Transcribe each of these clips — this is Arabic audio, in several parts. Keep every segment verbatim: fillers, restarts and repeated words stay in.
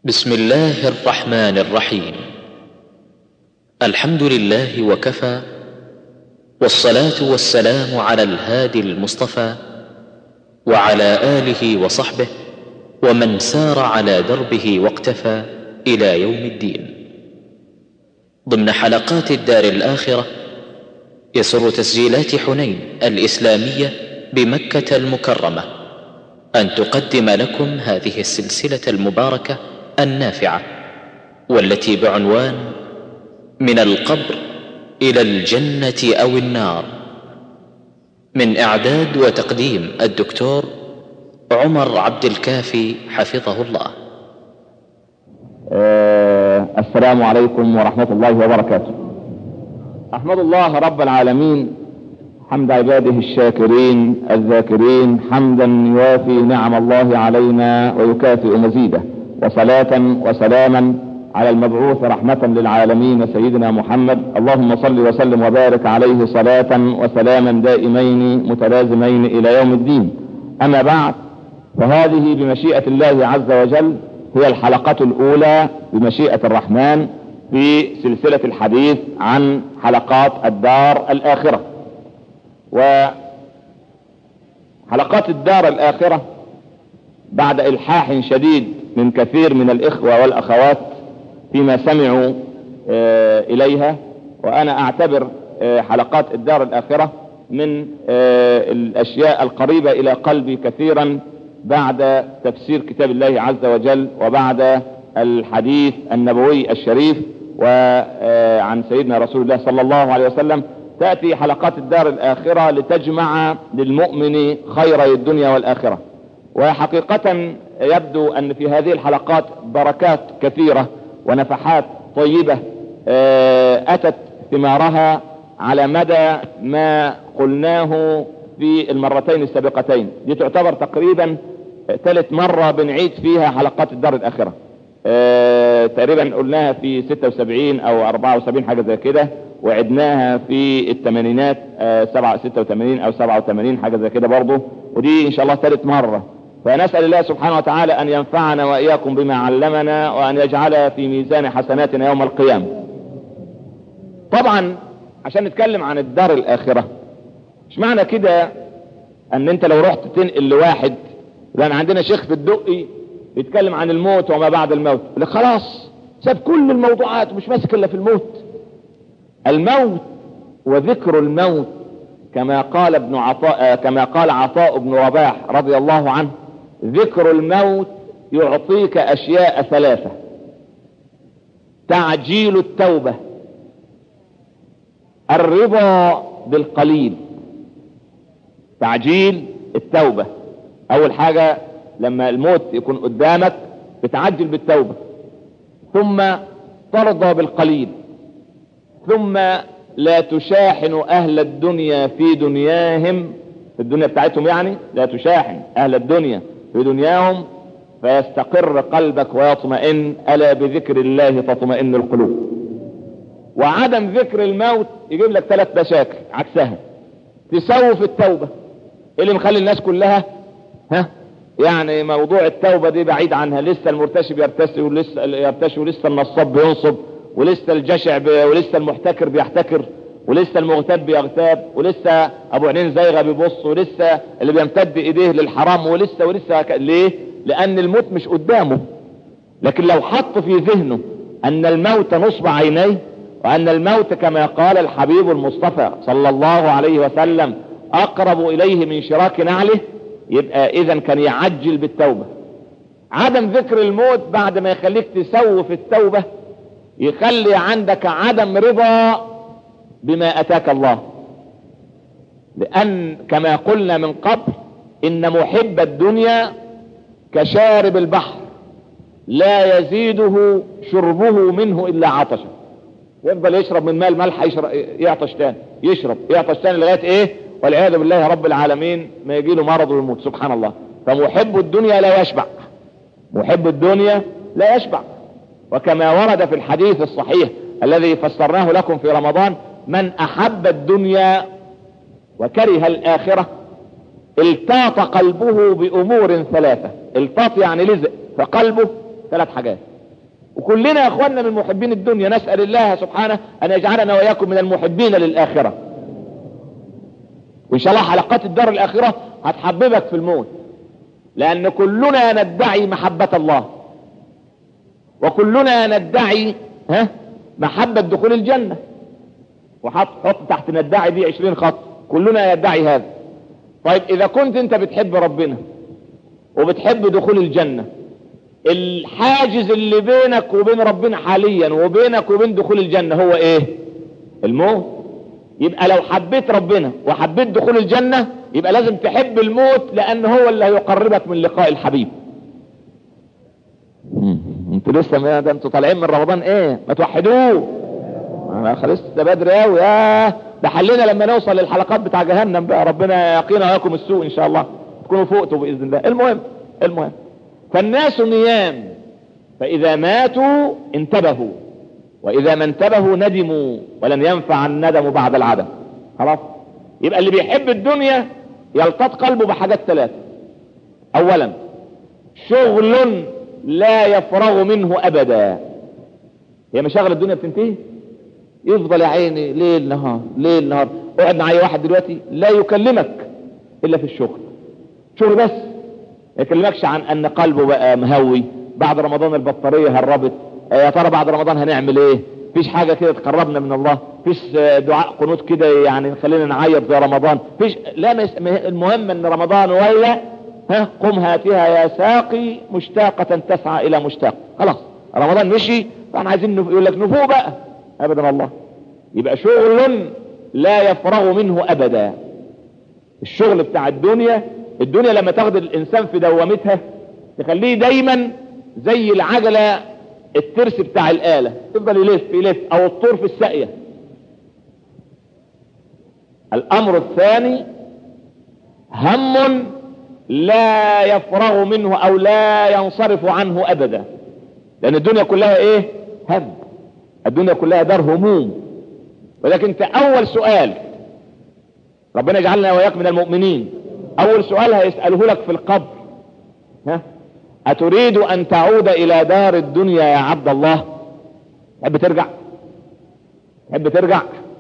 بسم الله الرحمن الرحيم. الحمد لله وكفى، والصلاة والسلام على الهادي المصطفى وعلى آله وصحبه ومن سار على دربه واقتفى إلى يوم الدين. ضمن حلقات الدار الآخرة، يسر تسجيلات حنين الإسلامية بمكة المكرمة أن تقدم لكم هذه السلسلة المباركة النافعة، والتي بعنوان من القبر إلى الجنة أو النار، من إعداد وتقديم الدكتور عمر عبد الكافي حفظه الله. آه السلام عليكم ورحمة الله وبركاته. أحمد الله رب العالمين حمد عباده الشاكرين الذاكرين، حمدا يوافي نعم الله علينا ويكافئ مزيده، وصلاة وسلاما على المبعوث رحمة للعالمين سيدنا محمد. اللهم صل وسلم وبارك عليه صلاة وسلاما دائمين متلازمين إلى يوم الدين. أما بعد، فهذه بمشيئة الله عز وجل هي الحلقة الأولى بمشيئة الرحمن في سلسلة الحديث عن حلقات الدار الآخرة. وحلقات الدار الآخرة بعد إلحاح شديد من كثير من الإخوة والأخوات فيما سمعوا إليها، وأنا أعتبر حلقات الدار الآخرة من الأشياء القريبة إلى قلبي كثيرا بعد تفسير كتاب الله عز وجل وبعد الحديث النبوي الشريف وعن سيدنا رسول الله صلى الله عليه وسلم. تأتي حلقات الدار الآخرة لتجمع للمؤمن خيري الدنيا والآخرة، وحقيقة يبدو أن في هذه الحلقات بركات كثيرة ونفحات طيبة أتت ثمارها على مدى ما قلناه في المرتين السابقتين. دي تعتبر تقريبا ثالث مرة بنعيد فيها حلقات الدار الآخرة. تقريبا قلناها في ستة وسبعين أو أربعة وسبعين حاجة زي كده، وعدناها في الثمانينات ستة وثمانين أو سبعة وثمانين حاجة زي كده برضو، ودي إن شاء الله ثالث مرة. فنسأل الله سبحانه وتعالى أن ينفعنا وإياكم بما علمنا، وأن يجعل في ميزان حسناتنا يوم القيامة. طبعا عشان نتكلم عن الدار الآخرة، مش معنى كده أن أنت لو رحت تنقل لواحد، لأن عندنا شيخ في الدقي بيتكلم عن الموت وما بعد الموت، يقول لك خلاص ساب كل الموضوعات ومش ماسك إلا في الموت. الموت وذكر الموت كما قال ابن عطاء كما قال عطاء بن رباح رضي الله عنه: ذكر الموت يعطيك أشياء ثلاثة: تعجيل التوبة، الرضا بالقليل. تعجيل التوبة، أول حاجة لما الموت يكون قدامك بتعجل بالتوبة، ثم ترضى بالقليل، ثم لا تشاحن أهل الدنيا في دنياهم، في الدنيا بتاعتهم يعني، لا تشاحن أهل الدنيا في دنياهم فيستقر قلبك ويطمئن، ألا بذكر الله تطمئن القلوب. وعدم ذكر الموت يجيب لك ثلاث مشاكل عكسها: تسوف التوبة، اللي مخلي الناس كلها ها يعني موضوع التوبة دي بعيد عنها، لسه المرتشي بيرتشي ولسه يرتشي ولسه النصاب بينصب ولسه الجشع بي ولسه المحتكر بيحتكر ولسه المغتاب بيغتاب ولسه ابو عينين زيغه بيبص ولسه اللي بيمتد ايديه للحرام ولسه ولسه ك... ليه؟ لان الموت مش قدامه. لكن لو حط في ذهنه ان الموت نصب عينيه، وان الموت كما قال الحبيب المصطفى صلى الله عليه وسلم اقرب اليه من شراك نعله، يبقى اذا كان يعجل بالتوبة. عدم ذكر الموت بعد ما يخليك تسوف التوبة يخلي عندك عدم رضا بما اتاك الله، لان كما قلنا من قبل ان محب الدنيا كشارب البحر لا يزيده شربه منه الا عطشا. يفضل يشرب من ماء الملح يشرب يعطش تاني، يشرب يعطش تاني لغايه ايه؟ والعياذ بالله رب العالمين ما يجي له مرض ويموت. سبحان الله. فمحب الدنيا لا يشبع، محب الدنيا لا يشبع. وكما ورد في الحديث الصحيح الذي فسرناه لكم في رمضان: من احب الدنيا وكره الاخرة التاط قلبه بامور ثلاثة. التاط يعني لزق، فقلبه ثلاث حاجات: وكلنا يا اخواننا من محبين الدنيا، نسأل الله سبحانه ان يجعلنا واياكم من المحبين للآخرة. وان شاء الله حلقات الدار الآخرة هتحببك في الموت، لان كلنا ندعي محبة الله، وكلنا ندعي ها محبة دخول الجنة. وحط حط تحت ندعي دي عشرين خط، كلنا يدعي هذا. طيب اذا كنت انت بتحب ربنا وبتحب دخول الجنة، الحاجز اللي بينك وبين ربنا حاليا وبينك وبين دخول الجنة هو ايه؟ الموت. يبقى لو حبيت ربنا وحبيت دخول الجنة يبقى لازم تحب الموت، لان هو اللي هيقربك من لقاء الحبيب. انتوا لسه ما ده انتوا طالعين من رمضان ايه؟ ما توحدوه. انا خلصت ده بدري قوي. يا ده حلنا لما نوصل للحلقات بتاع جهنم بقى، ربنا يقينا وياكم السوء ان شاء الله، تكونوا فوقتوا باذن الله. المهم المهم فالناس نيام، فاذا ماتوا انتبهوا، واذا ما انتبهوا ندموا، ولن ينفع الندم بعد العدم. خلاص. يبقى اللي بيحب الدنيا يلتط قلبه بحاجات ثلاثة. اولا شغل لا يفرغ منه ابدا. هي مشاغل الدنيا بتنتهي؟ يفضل يا عيني ليل نهار ليل نهار. اقعد معايا واحد دلوقتي لا يكلمك الا في الشغل، شغل بس، ما يكلمكش عن ان قلبه بقى مهوي، بعد رمضان البطارية هربت، يا ترى بعد رمضان هنعمل ايه، فيش حاجة كده تقربنا من الله، فيش دعاء قنوت كده يعني خلينا نعيط زي رمضان، فيش. لا مس... المهم ان رمضان ولا ها قم هاتها يا ساقي مشتاقة تسعى الى مشتاق. خلاص رمضان مشي، فاحنا عايزين نف... يقول لك نفوق بقى. ابدا الله. يبقى شغل لا يفرغ منه ابدا. الشغل بتاع الدنيا، الدنيا لما تاخد الانسان في دوامتها تخليه دايما زي العجلة الترس بتاع الآلة، تفضل يلف يلف، او الطور في الساقية. الامر الثاني هم لا يفرغ منه او لا ينصرف عنه ابدا، لان الدنيا كلها ايه؟ هم. الدنيا كلها دار هموم. ولكن انت اول سؤال، ربنا يجعلنا وياك من المؤمنين، اول سؤال هيسأله لك في القبر، ها اتريد ان تعود الى دار الدنيا يا عبد الله؟ تحب ترجع؟ تحب ترجع؟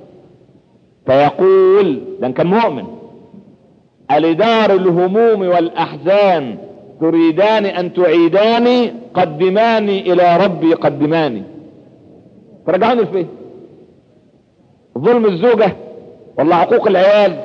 فيقول ده كان مؤمن: ألدار الهموم والأحزان تريدان أن تعيداني؟ قدماني إلى ربي قدماني. فرجعوني لفين؟ ظلم الزوجة، ولا عقوق العيال،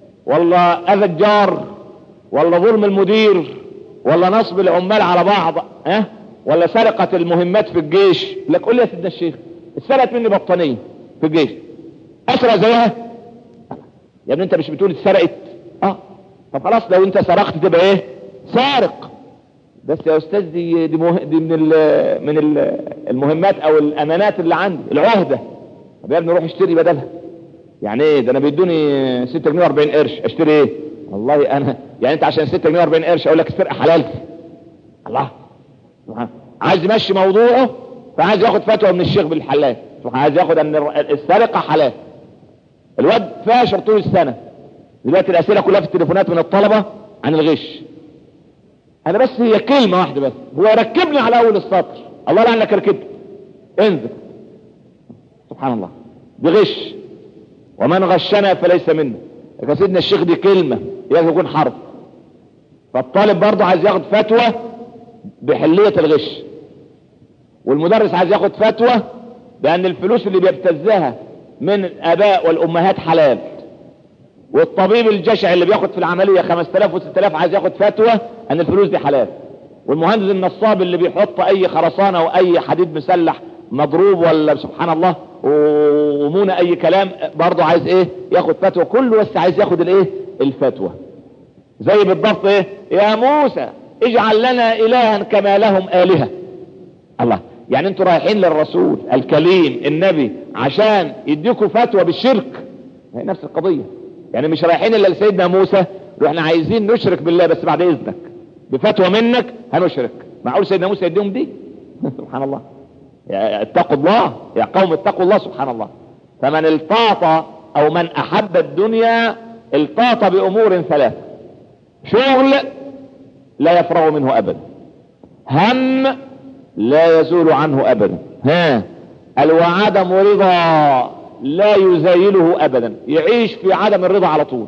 ولا أذى الجار، ولا ظلم المدير، ولا نصب العمال على بعض، ها أه؟ ولا سرقة المهمات في الجيش؟ لك قول لي يا سيدنا الشيخ، اتسرقت مني بطانية في الجيش، أسرق زيها؟ يا ابني انت مش بتقول اتسرقت؟ اه طب خلاص لو انت سرقت تبقى ايه؟ سارق. بس يا استاذ دي دي, مه... دي من ال... من ال... المهمات او الامانات اللي عندي، العهدة. طب يا ابني روح اشتري بدلها. يعني ايه ده؟ انا بيدوني ستة جنيه واربعين قرش، اشتري ايه؟ والله انا يعني انت عشان ستة جنيه واربعين قرش اقول لك السرقة حلال؟ الله. عايز يمشي موضوعه، فعايز ياخد فتوى من الشيخ بالحلال، عايز ياخد ان السرقة حلال. الواد فاشر طول السنة، دلوقتي الاسئلة كلها في التليفونات من الطلبة عن الغش. انا بس هي كلمة واحدة بس، هو يركبني على اول السطر، الله لعنك ركبت، انزل. سبحان الله، بغش. ومن غشنا فليس منا. يا سيدنا الشيخ دي كلمة يجب يكون حرف. فالطالب برضه عايز ياخد فتوى بحلية الغش، والمدرس عايز ياخد فتوى بان الفلوس اللي بيبتزها من الاباء والامهات حلال، والطبيب الجشع اللي بياخد في العملية خمسة آلاف وستة آلاف عايز ياخد فتوى ان الفلوس دي حلال، والمهندس النصاب اللي بيحط اي خرسانة واي حديد مسلح مضروب ولا سبحان الله ومونة اي كلام برضه عايز ايه؟ ياخد فتوى. كله بس عايز ياخد الايه؟ الفتوى. زي بالضبط ايه؟ يا موسى اجعل لنا الها كما لهم الهة. الله، يعني انتوا رايحين للرسول الكليم النبي عشان يديكوا فتوى بالشرك؟ هي نفس القضية. يعني مش رايحين الا لسيدنا موسى واحنا عايزين نشرك بالله، بس بعد اذنك بفتوى منك هنشرك. معقول سيدنا موسى يديهم دي؟ سبحان الله. اتقوا الله يا قوم، اتقوا الله. سبحان الله. فمن التاط او من احب الدنيا التاط بامور ثلاث: شغل لا يفرغ منه ابدا، هم لا يزول عنه ابدا. ها قال وعدم رضا لا يزايله ابدا، يعيش في عدم الرضا على طول.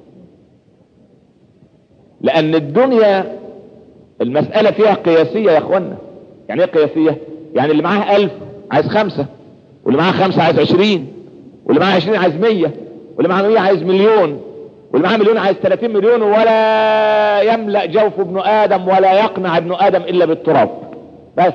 لان الدنيا المسألة فيها قياسية يا اخوانا. يعني ايه قياسية؟ يعني اللي معاه الف عايز خمسة، واللي معاه خمسة عايز عشرين، واللي معاه عشرين عايز مية، واللي معاه مية عايز مليون، واللي معاه مليون عايز ثلاثين مليون. ولا يملأ جوف ابن ادم ولا يقنع ابن ادم الا بالتراب بس،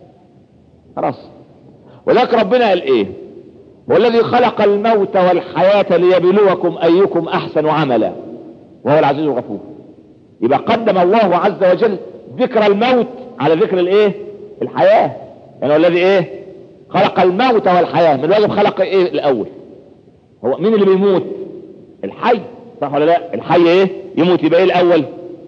خلاص. ولكن ربنا قال ايه؟ والذي خلق الموت والحياة ليبلوكم ايكم احسن عملا وهو العزيز الغفور. يبقى قدم الله عز وجل ذكر الموت على ذكر الايه؟ الحياة. يعني هو الذي ايه؟ خلق الموت والحياة. من واجب خلق ايه الاول؟ هو مين اللي بيموت؟ الحي، صح ولا لا؟ الحي ايه؟ يموت. يبقى ايه الاول؟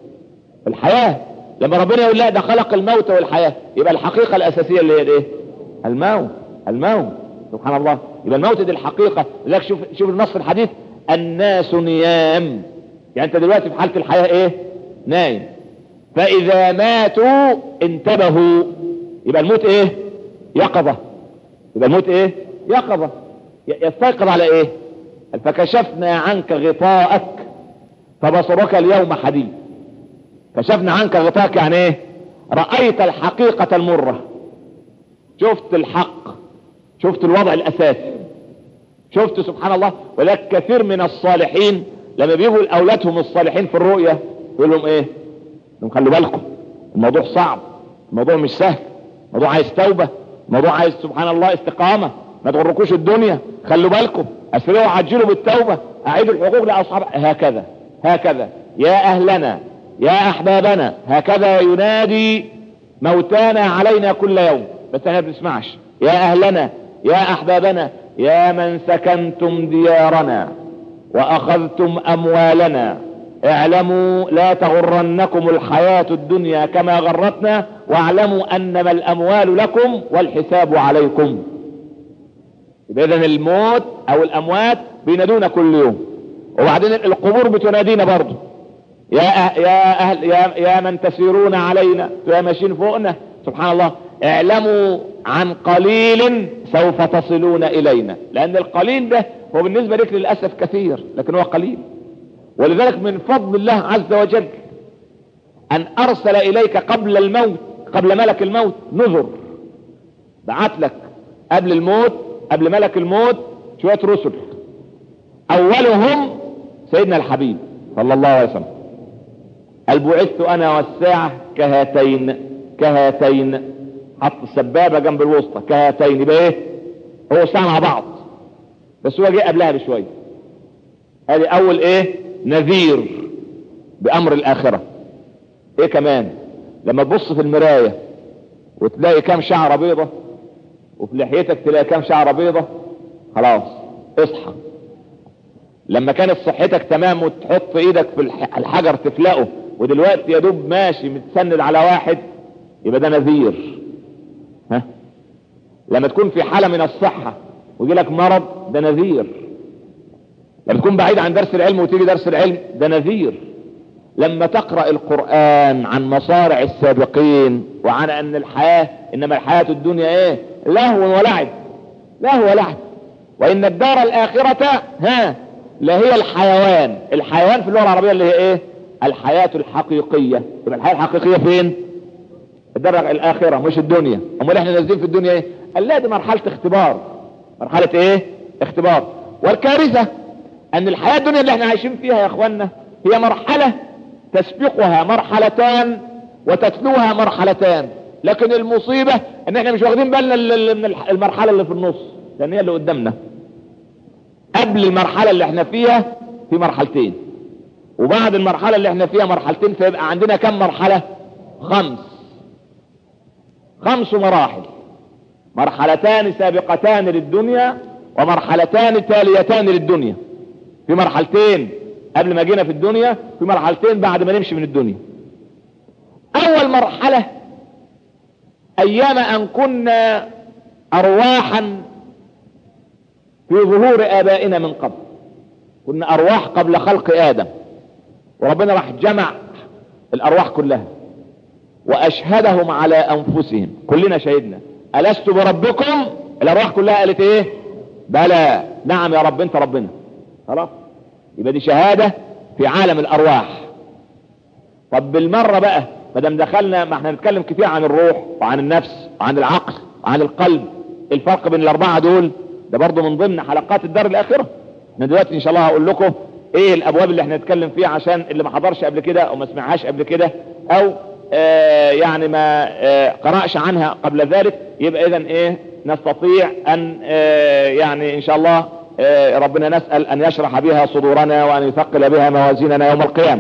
الحياة. لما ربنا يقول لا ده خلق الموت والحياة، يبقى الحقيقة الاساسية اللي هي الايه؟ الموت. الموت، سبحان الله. يبقى الموت دي الحقيقة. لذلك شوف شوف النص الحديث: الناس نيام. يعني انت دلوقتي في حالة الحياة ايه؟ نايم. فاذا ماتوا انتبهوا. يبقى الموت ايه؟ يقظة. يبقى الموت ايه؟ يقظة. يستيقظ على ايه؟ فكشفنا عنك غطاءك فبصرك اليوم حديد. كشفنا عنك غطاءك يعني ايه؟ رأيت الحقيقة المرة، شفت الحق، شفت الوضع الاساسي، شفت سبحان الله. ولكن كثير من الصالحين لما بيجوا لاولادهم الصالحين في الرؤية يقول لهم ايه؟ لهم خلوا بالكم، الموضوع صعب، الموضوع مش سهل، الموضوع عايز توبة، الموضوع عايز سبحان الله استقامة، ما تغركوش الدنيا، خلوا بالكم، اسرعوا عجلوا بالتوبة، اعيدوا الحقوق لاصحاب. هكذا هكذا يا اهلنا يا احبابنا، هكذا ينادي موتانا علينا كل يوم، بس احنا ما بنسمعش. يا اهلنا يا احبابنا يا من سكنتم ديارنا واخذتم اموالنا، اعلموا لا تغرنكم الحياة الدنيا كما غرتنا، واعلموا انما الاموال لكم والحساب عليكم. اذن الموت او الاموات بينادونا كل يوم، وبعدين القبور بتنادينا برضو. يا أه يا اهل يا, يا من تسيرون علينا، يا ماشيين فوقنا، سبحان الله، اعلموا عن قليل سوف تصلون الينا. لان القليل ده هو بالنسبة لك للأسف كثير، لكن هو قليل. ولذلك من فضل الله عز وجل ان ارسل اليك قبل الموت، قبل ملك الموت، نذر. بعت لك قبل الموت، قبل ملك الموت، شوية رسل، اولهم سيدنا الحبيب صلى الله عليه وسلم. قال بعثت انا والساعة كهاتين، كهاتين، حط السبابة جنب الوسطى، كهاتين. يبقى ايه؟ هو الساعة مع بعض، بس هو جه قبلها بشوية. هذه اول ايه؟ نذير بامر الاخرة. ايه كمان؟ لما تبص في المراية وتلاقي كام شعرة بيضة، وفي لحيتك تلاقي كام شعرة بيضة، خلاص اصحى. لما كانت صحتك تمام وتحط ايدك في الحجر تفلقه، ودلوقتي يا دوب ماشي متسند على واحد، يبقى ده نذير. ها؟ لما تكون في حالة من الصحة ويجي لك مرض، ده نذير. لما تكون بعيد عن درس العلم وتيجي درس العلم، ده نذير. لما تقرأ القرآن عن مصارع السابقين وعن ان الحياة، انما الحياة الدنيا ايه؟ لهو ولعب، لهو ولعب، وان الدار الاخرة ها لا هي الحيوان. الحيوان في اللغة العربية اللي هي ايه؟ الحياة الحقيقية. يبقى الحياة الحقيقية فين؟ الدار الاخرة مش الدنيا. امال احنا نازلين في الدنيا ايه؟ قال لا دي مرحلة اختبار. مرحلة ايه؟ اختبار. والكارثة ان الحياة الدنيا اللي احنا عايشين فيها يا اخوانا هي مرحلة تسبقها مرحلتان وتتلوها مرحلتان، لكن المصيبة ان احنا مش واخدين بالنا من المرحلة اللي في النص، لان هي اللي قدامنا. قبل المرحلة اللي احنا فيها في مرحلتين، وبعد المرحلة اللي احنا فيها مرحلتين، فيبقى عندنا كم مرحلة؟ خمس خمس مراحل. مرحلتان سابقتان للدنيا ومرحلتان تاليتان للدنيا. في مرحلتين قبل ما جينا في الدنيا، في مرحلتين بعد ما نمشي من الدنيا. اول مرحلة ايام ان كنا ارواحا في ظهور ابائنا من قبل، كنا ارواح قبل خلق ادم، وربنا راح جمع الارواح كلها واشهدهم على انفسهم. كلنا شهدنا ألست بربكم؟ الارواح كلها قالت ايه؟ بلى. نعم يا رب انت ربنا. خلاص، يبقى دي شهادة في عالم الارواح. طب بالمرة بقى ما دام دخلنا، ما احنا نتكلم كتير عن الروح وعن النفس وعن العقل وعن القلب، الفرق بين الاربعة دول ده برضو من ضمن حلقات الدار الاخرة. احنا دلوقتي ان شاء الله هقول لكم ايه الابواب اللي احنا نتكلم فيها، عشان اللي ما حضرش قبل كده او ما سمعهاش قبل كده او آه يعني ما آه قرأش عنها قبل ذلك، يبقى اذا ايه نستطيع ان آه يعني ان شاء الله آه ربنا نسأل ان يشرح بها صدورنا وان يثقل بها موازيننا يوم القيامة.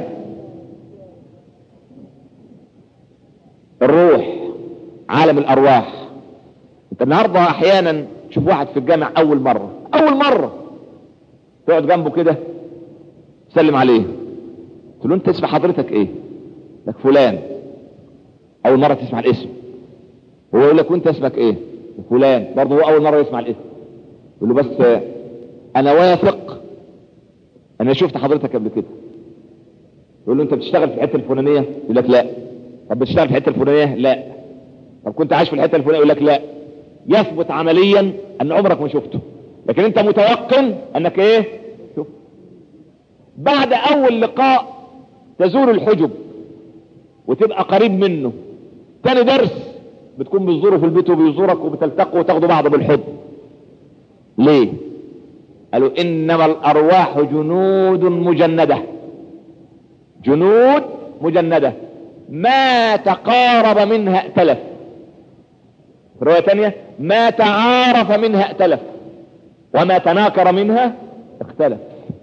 الروح، عالم الارواح. انت النهارده احيانا تشوف واحد في الجامع اول مرة اول مرة تقعد جنبه كده تسلم عليه، تقول له انت اسم حضرتك ايه؟ لك فلان. اول مرة تسمع الاسم. هو يقول لك وانت اسمك ايه؟ فلان. برضه هو اول مرة يسمع الاسم. يقول له بس انا واثق انا شفت حضرتك قبل كده. يقول له انت بتشتغل في الحته الفلانيه؟ يقول لك لا. طب بتشتغل في الحته الفلانيه؟ لا. طب كنت عايش في الحته الفلانيه؟ يقول لك لا. يثبت عمليا ان عمرك ما شفته، لكن انت متيقن انك ايه؟ شوف. بعد اول لقاء تزور الحجب وتبقى قريب منه. تاني درس بتكون بتزوره في البيت وبيزورك وبتلتقوا وتاخدوا بعض بالحضن. ليه؟ قالوا انما الارواح جنود مجندة. جنود مجندة ما تقارب منها ائتلف. في رواية تانية ما تعارف منها ائتلف وما تناكر منها اختلف.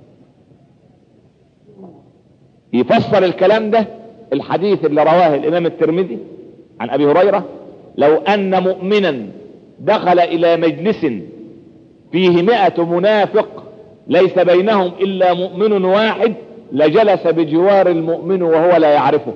يفسر الكلام ده الحديث اللي رواه الامام الترمذي عن ابي هريرة: لو ان مؤمنا دخل الى مجلس فيه مئة منافق ليس بينهم الا مؤمن واحد لجلس بجوار المؤمن وهو لا يعرفه.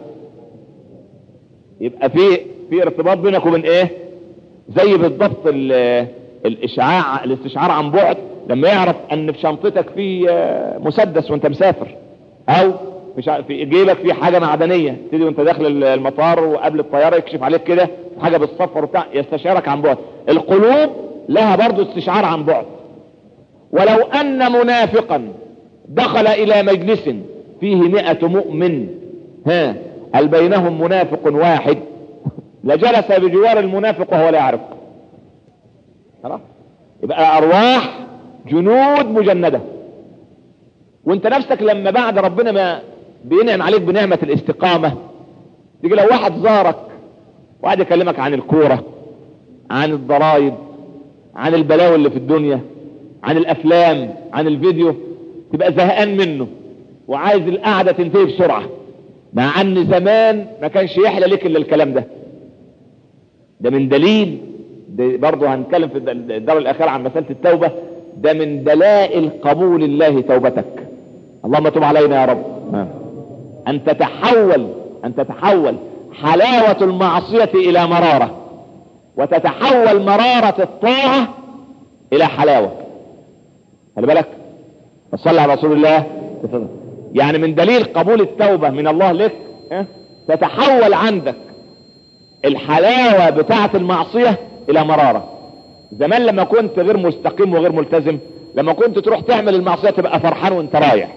يبقى في في ارتباط بينك وبين ايه؟ زي بالضبط الاشعاع الاستشعار عن بعد، لما يعرف ان في شنطتك في مسدس وانت مسافر، او في جيبك في حاجة معدنية، تيجي وانت داخل المطار وقبل الطيارة يكشف عليك كده حاجة بالصفر وبتاع، يستشعرك عن بعد. القلوب لها برضو استشعار عن بعد. ولو ان منافقا دخل الى مجلس فيه مئة مؤمن ها هل بينهم منافق واحد لجلس بجوار المنافق وهو لا يعرف. خلاص، يبقى ارواح جنود مجندة. وانت نفسك لما بعد ربنا ما بينعم عليك بنعمة الاستقامة، تيجي لو واحد زارك وقعد يكلمك عن الكورة، عن الضرائب، عن البلاوي اللي في الدنيا، عن الافلام، عن الفيديو، تبقى زهقان منه وعايز القعدة تنتهي بسرعة، مع ان زمان ما كانش يحلى لك الا الكلام ده. ده من دليل، ده برضه هنتكلم في الدار الاخيرة عن مسألة التوبة، ده من دلائل قبول الله توبتك. اللهم تب علينا يا رب. ان تتحول ان تتحول حلاوة المعصية الى مرارة، وتتحول مرارة الطاعة الى حلاوة. خلي بالك، صلى على رسول الله. يعني من دليل قبول التوبة من الله لك تتحول عندك الحلاوة بتاعة المعصية الى مرارة. زمان لما كنت غير مستقيم وغير ملتزم، لما كنت تروح تعمل المعصية تبقى فرحان وانت رايح،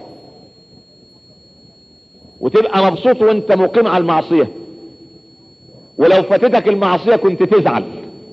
وتبقى مبسوط وانت مقيم على المعصية، ولو فاتتك المعصية كنت تزعل.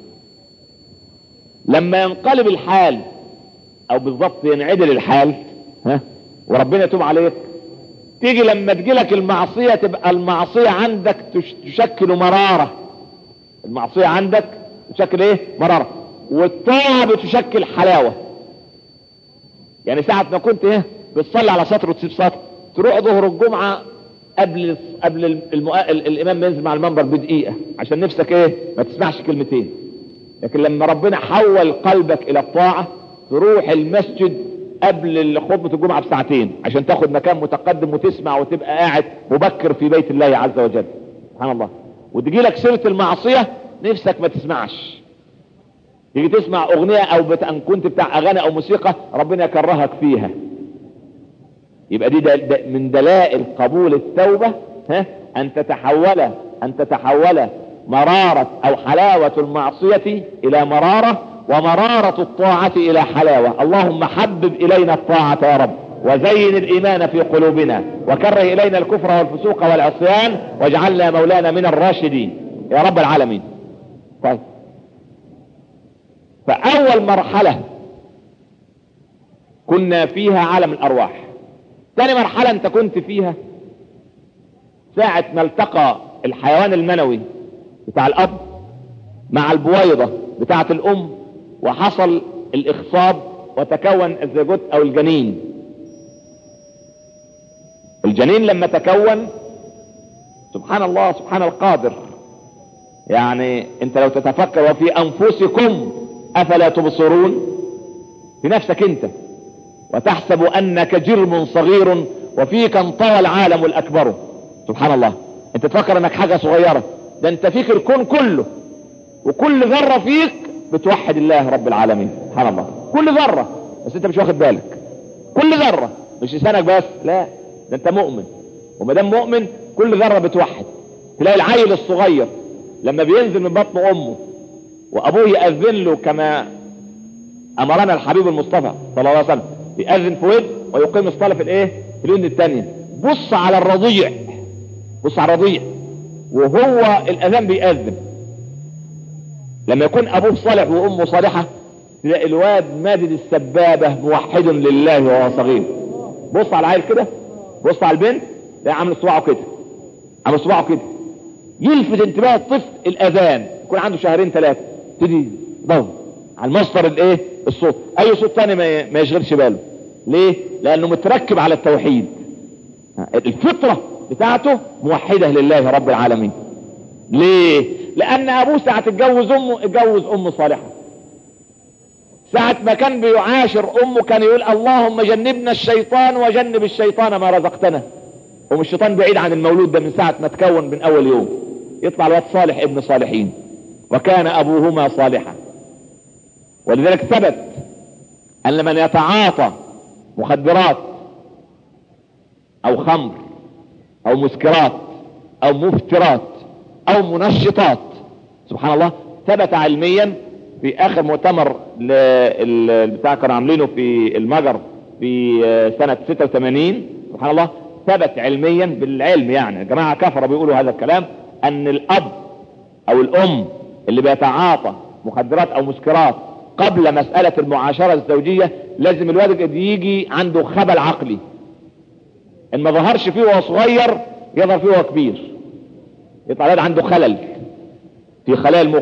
لما ينقلب الحال او بالضبط ينعدل الحال ها وربنا يتوب عليك، تيجي لما تجيلك المعصية تبقى المعصية عندك تشكل مرارة. المعصية عندك تشكل ايه؟ مرارة. والطاعة بتشكل حلاوة. يعني ساعة ما كنت ايه بتصلي على سطر وتسيب سطر، تروح ظهر الجمعة قبل قبل المؤ... الامام ينزل مع المنبر بدقيقة عشان نفسك ايه ما تسمعش كلمتين. لكن لما ربنا حول قلبك الى الطاعة، تروح المسجد قبل خطبة الجمعة بساعتين عشان تاخد مكان متقدم وتسمع وتبقى قاعد مبكر في بيت الله عز وجل. سبحان الله. وتجي لك سيرة المعصية نفسك ما تسمعش، تيجي تسمع اغنية او بت... ان كنت بتاع اغاني او موسيقى ربنا يكرهك فيها. يبقى دي دل... من دلائل قبول التوبة ها ان تتحول ان تتحول مرارة او حلاوة المعصية الى مرارة، ومرارة الطاعة الى حلاوة. اللهم حبب الينا الطاعة يا رب، وزين الايمان في قلوبنا، وكره الينا الكفر والفسوق والعصيان، واجعلنا مولانا من الراشدين يا رب العالمين. طيب، فاول مرحلة كنا فيها عالم الارواح. ثاني مرحلة انت كنت فيها ساعة ما التقى الحيوان المنوي بتاع الاب مع البويضة بتاعة الام، وحصل الاخصاب وتكون الزيجوت او الجنين. الجنين لما تكون، سبحان الله سبحان القادر، يعني انت لو تتفكر وفي انفسكم افلا تبصرون، في نفسك انت، وتحسب انك جرم صغير وفيك انطوى العالم الاكبر. سبحان الله، انت تفكر انك حاجة صغيرة، ده انت فيك الكون كله، وكل ذرة فيك بتوحد الله رب العالمين. سبحان الله، كل ذرة، بس انت مش واخد بالك. كل ذرة، مش لسانك بس، لا، ده انت مؤمن، وما دام مؤمن كل ذرة بتوحد. تلاقي العيل الصغير لما بينزل من بطن امه وابوه يأذن له كما امرنا الحبيب المصطفى صلى الله عليه وسلم، يأذن في ود ويقيم الصلاة في الايه، في الودن الثانية. بص على الرضيع، بص على الرضيع وهو الاذان بيأذن، لما يكون ابوه صالح وامه صالحة، تلاقي الواد مادد السبابة موحد لله وهو صغير. بص على العيل كده، بص على البنت، تلاقي عامل صباعه كده، عامل صباعه كده، يلفت انتباه الطفل الاذان، يكون عنده شهرين ثلاثة، تدي ضوء على المصدر الايه، الصوت، اي صوت تاني ما يشغلش باله. ليه؟ لانه متركب على التوحيد، الفطرة بتاعته موحدة لله رب العالمين. ليه؟ لان ابوه ساعة اتجوز امه اتجوز ام صالحة، ساعة ما كان بيعاشر امه كان يقول اللهم جنبنا الشيطان وجنب الشيطان ما رزقتنا. ومش الشيطان بعيد عن المولود ده، من ساعة ما تكون من اول يوم يطلع الواد صالح ابن صالحين، وكان ابوهما صالحا. ولذلك ثبت ان من يتعاطى مخدرات او خمر او مسكرات او مفترات او منشطات، سبحان الله، ثبت علميا في اخر مؤتمر بتاع كانوا عاملينه في المجر في سنة ستة وثمانين، سبحان الله، ثبت علميا بالعلم، يعني جماعة كفرة بيقولوا هذا الكلام، ان الاب او الام اللي بيتعاطى مخدرات او مسكرات قبل مسألة المعاشرة الزوجية لازم الولد يجي عنده خبل عقلي، ان ما ظهرش فيه وهو صغير يظهر فيه وهو كبير، يطلع الولد عنده خلل في خلايا المخ.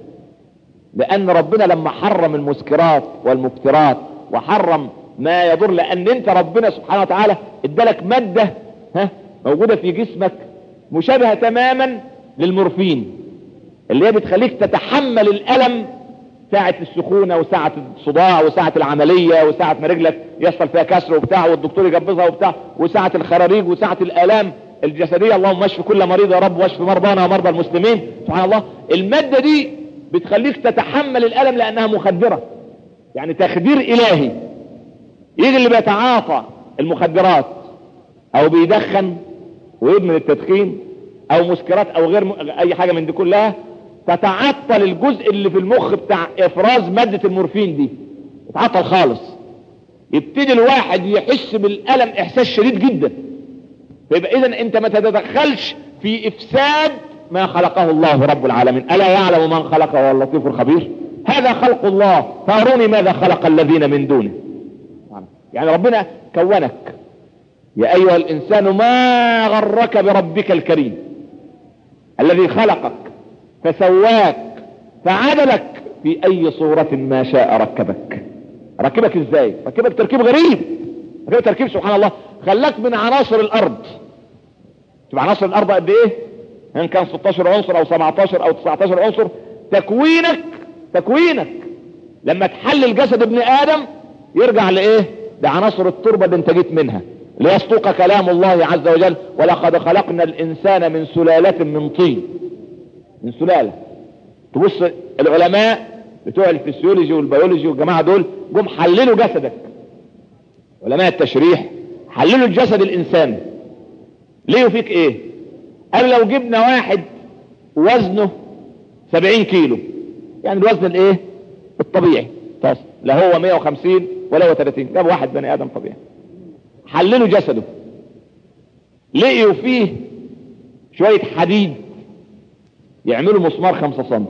لان ربنا لما حرم المسكرات والمفترات وحرم ما يضر، لان انت ربنا سبحانه وتعالى ادالك مادة ها موجودة في جسمك مشابهة تماما للمورفين، اللي هي بتخليك تتحمل الالم ساعة السخونة وساعة الصداع وساعة العملية وساعة ما رجلك يحصل فيها كسر وبتاع والدكتور يجبزها وبتاع، وساعة الخراريج وساعة الالام الجسدية. اللهم اشف كل مريض يا رب، واشف مرضانا ومرضى المسلمين. سبحان الله، المادة دي بتخليك تتحمل الالم لانها مخدرة، يعني تخدير الهي. يجي اللي بيتعاطى المخدرات او بيدخن ويدمن التدخين او مسكرات او غير م... اي حاجة من دي كلها، تتعطل الجزء اللي في المخ بتاع افراز مادة المورفين دي، يتعطل خالص، يبتدي الواحد يحس بالالم احساس شديد جدا. فيبقى اذا انت ما تتدخلش في افساد ما خلقه الله رب العالمين. الا يعلم من خلق وهو اللطيف الخبير؟ هذا خلق الله فاروني ماذا خلق الذين من دونه. يعني ربنا كونك يا ايها الانسان ما غرك بربك الكريم الذي خلقك فسواك فعدلك في اي صورة ما شاء ركبك. ركبك ازاي؟ ركبك تركيب غريب، ركبك تركيب سبحان الله، خلاك من عناصر الارض. شوف عناصر الارض قد ايه، ان كان ستاشر عنصر او سبعتاشر او تسعتاشر عنصر. تكوينك تكوينك لما تحلل جسد ابن ادم يرجع لايه؟ لعناصر التربة اللي انت جيت منها، ليصدق كلام الله عز وجل ولقد خلقنا الانسان من سلالة من طين، من سلالة. تبص العلماء بتوع الفسيولوجي والبيولوجي والجماعة دول جم حللوا جسدك، علماء التشريح حللوا الجسد الانسان ليه فيك ايه. قال لو جبنا واحد وزنه سبعين كيلو، يعني الوزن الايه الطبيعي، طاس لا هو مية وخمسين ولا هو ثلاثين، جاب واحد بني ادم طبيعي. حللوا جسده لقيوا فيه شوية حديد يعملوا مسمار خمسة سم،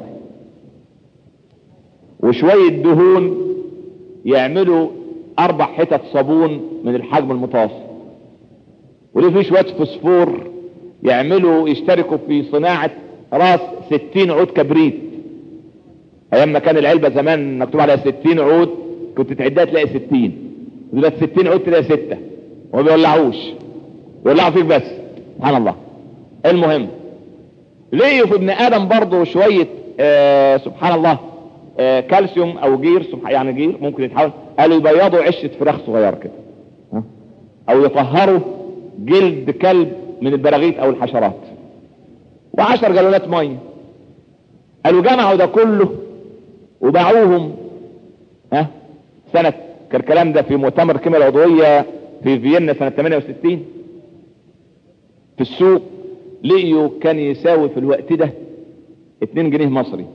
وشوية دهون يعملوا اربع حتت صابون من الحجم المتوسط، وليه فيه شوية فوسفور يعملوا يشتركوا في صناعة راس ستين عود كبريت. ايام ما كان العلبة زمان مكتوب عليها ستين عود كنت تعدها تلاقي ستين، دلوقتي ستين عود تلاقي ستة، وما بيولعوش، بيولعوا فيك بس. سبحان الله. المهم لقيوا في ابن ادم برضه شوية آه سبحان الله آه كالسيوم او جير، يعني جير ممكن يتحول، قالوا يبيضوا عشة فراخ صغيرة كده، او يطهروا جلد كلب من البراغيث او الحشرات، وعشر جالونات مية. قالوا جمعوا ده كله وباعوهم ها سنة، كان الكلام ده في مؤتمر الكيمياء العضوية في فيينا سنة ثمانية وستين، في السوق لقيوا كان يساوي في الوقت ده اتنين جنيه مصري،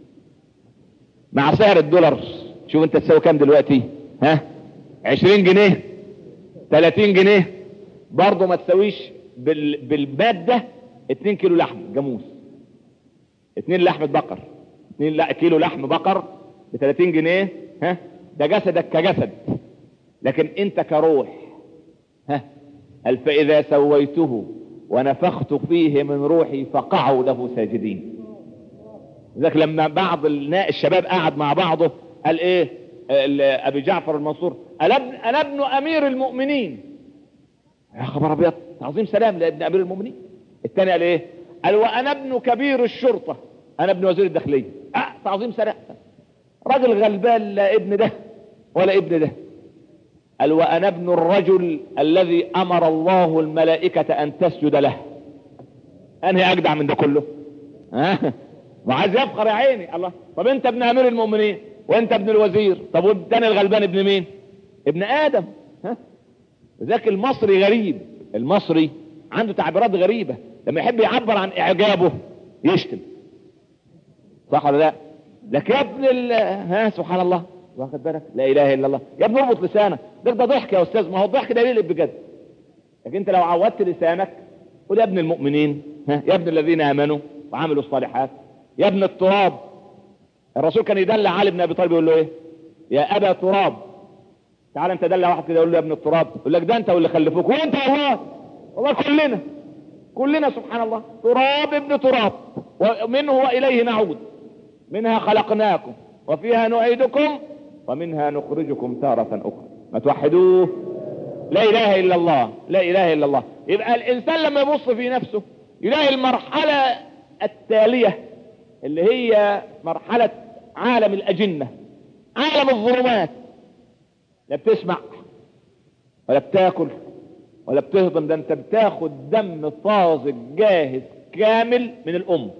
مع سعر الدولار شوف انت تساوي كام دلوقتي، ها عشرين جنيه ثلاثين جنيه، برضه ما تساويش بال... بالمادة اتنين كيلو لحم جاموس، اتنين لحمة بقر، اتنين لا كيلو لحم بقر ب ثلاثين جنيه، ها ده جسدك كجسد، لكن انت كروح، ها قال فاذا سويته ونفخت فيه من روحي فقعوا له ساجدين. ذاك لما بعض الشباب قعد مع بعضه قال ايه ابي جعفر المنصور، قال انا ابن امير المؤمنين. يا خبر ابيض، تعظيم سلام لابن امير المؤمنين. الثاني قال ايه؟ قال وانا ابن كبير الشرطة، انا ابن وزير الداخلية. اه تعظيم سلام، راجل غلبان لا ابن ده ولا ابن ده. قال وانا ابن الرجل الذي امر الله الملائكة ان تسجد له. انهي اجدع من ده كله؟ ها وعايز يفخر يا عيني. الله، طب انت ابن امير المؤمنين وانت ابن الوزير، طب والتاني الغلبان ابن مين؟ ابن ادم. ها ذاك المصري غريب، المصري عنده تعبيرات غريبة، لما يحب يعبر عن اعجابه يشتم، صح ولا لا؟ لك يا ابن ال ها سبحان الله، واخد بالك؟ لا اله الا الله. يا ابن اربط لسانك، ده ده ضحك يا استاذ، ما هو الضحك ده يقلب بجد. لكن انت لو عودت لسانك قول يا ابن المؤمنين، ها يا ابن الذين امنوا وعملوا الصالحات، يا ابن التراب. الرسول كان يدلع علي بن ابي طالب يقول له ايه؟ يا ابا تراب. تعال انت دلع واحد كده يقول له يا ابن التراب، يقول لك ده انت واللي خلفوك، وانت والله والله كلنا كلنا سبحان الله تراب ابن تراب، ومنه واليه نعود، منها خلقناكم وفيها نعيدكم ومنها نخرجكم تارة اخرى. ما توحدوه، لا اله الا الله، لا اله الا الله. يبقى الانسان لما يبص في نفسه يلاقي المرحلة التالية اللي هي مرحلة عالم الاجنة، عالم الظلمات، لا بتسمع ولا بتاكل ولا بتهضم، ده انت بتاخد دم طازج جاهز كامل من الام،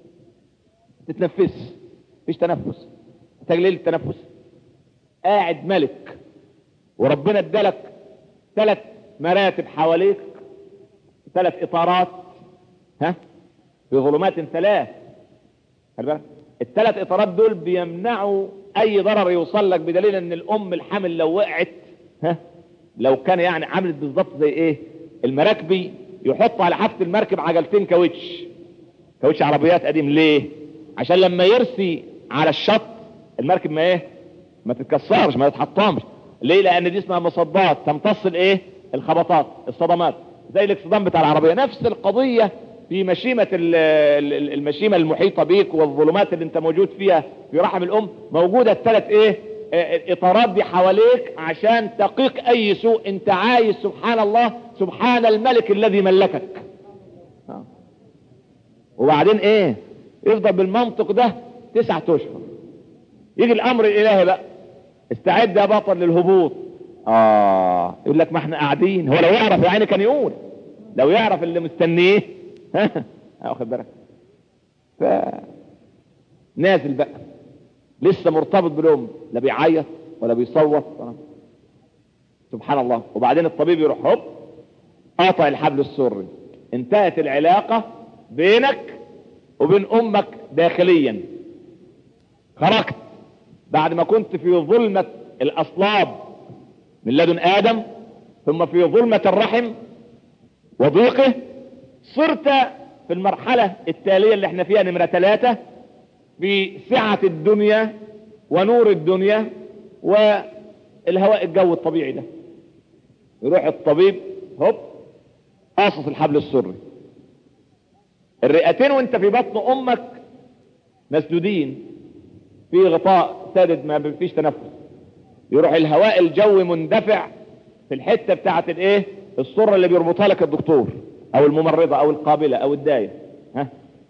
تتنفس، مفيش تنفس، تجليل التنفس، قاعد ملك وربنا ادالك ثلاث مراتب حواليك، ثلاث اطارات، ها في ظلمات ثلاث. خلي بالك الثلاث اطارات دول بيمنعوا اي ضرر يوصل لك، بدليل ان الام الحامل لو وقعت، ها لو كان يعني عملت بالظبط زي ايه المراكبي يحط على حافة المركب عجلتين كاوتش، كاوتش عربيات قديم، ليه؟ عشان لما يرسي على الشط المركب ما ايه ما تتكسرش، ما تتحطمش. ليه؟ لان دي اسمها مصدات تمتص الايه الخبطات الصدمات، زي الاكسدام بتاع العربية. نفس القضية في مشيمة المشيمة المحيطة بيك والظلمات اللي انت موجود فيها في رحم الام، موجودة الثلاث ايه الاطارات دي حواليك عشان تقيك اي سوء انت عايز. سبحان الله، سبحان الملك الذي ملكك. وبعدين ايه يفضل بالمنطق ده تسعة اشهر، يجي الامر الالهي بقى، استعد يا بطل للهبوط. اه يقول لك ما احنا قاعدين، هو لو يعرف يا عيني كان يقول، لو يعرف اللي مستنيه ها واخد بالك. ف نازل بقى لسه مرتبط بالام، لا بيعيط ولا بيصوت، سبحان الله. وبعدين الطبيب يروح هوب قاطع الحبل السري، انتهت العلاقة بينك وبين امك داخليا. خرجت بعد ما كنت في ظلمة الاصلاب من لدن ادم، ثم في ظلمة الرحم وضيقه، صرت في المرحلة التالية اللي احنا فيها نمرة ثلاثة في سعة الدنيا ونور الدنيا والهواء الجو الطبيعي ده. يروح الطبيب هوب قاصص الحبل السري، الرئتين وانت في بطن امك مسدودين في غطاء سادد ما فيش تنفس، يروح الهواء الجوي مندفع في الحته بتاعت الايه السره اللي بيربطها لك الدكتور او الممرضه او القابله او الدايه. ها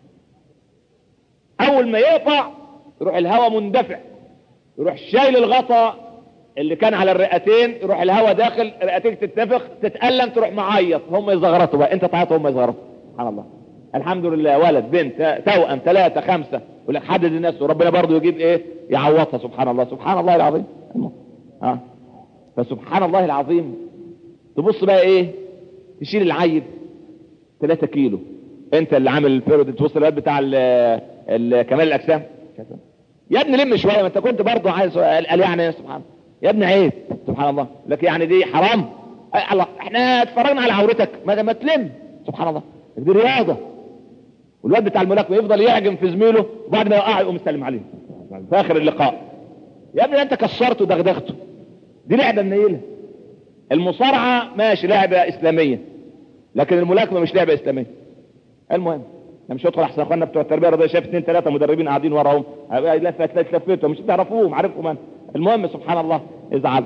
اول ما يقطع يروح الهواء مندفع، يروح شايل الغطاء اللي كان على الرئتين، يروح الهواء داخل رئتيك تتنفخ تتألم تروح معيط، هم يزغرطوا بقى، انت تعيط هم يزغرطوا. سبحان الله، الحمد لله ولد بنت توأم ثلاثة خمسة ولك حدد الناس وربنا برضو يجيب ايه يعوضها. سبحان الله سبحان الله العظيم. ها فسبحان الله العظيم تبص بقى ايه تشيل العيل ثلاثة كيلو، انت اللي عامل الفيرود، تبص الواد بتاع كمال الاجسام يا ابني لم شويه، ما انت كنت برضه عايز قال يعني سبحان الله يا ابني عيب. سبحان الله لك يعني دي حرام. الله احنا اتفرجنا على عورتك ما ما تلم. سبحان الله دي رياضه. والواد بتاع الملاكمه يفضل يهجم في زميله وبعد ما يوقع يقوم يسلم عليه في اخر اللقاء. يا ابني انت كسرته ودغدغته، دي لعبه منيله. المصارعه ماشي لعبه اسلاميه، لكن الملاكمه مش لعبه اسلاميه. المهم انا مش هدخل احسن اخواننا بتوع التربيه الرياضيه، شايف اثنين ثلاثه مدربين قاعدين وراهم لفت لفتهم مش تعرفوهم عارفهم انا. المهم سبحان الله ازعل.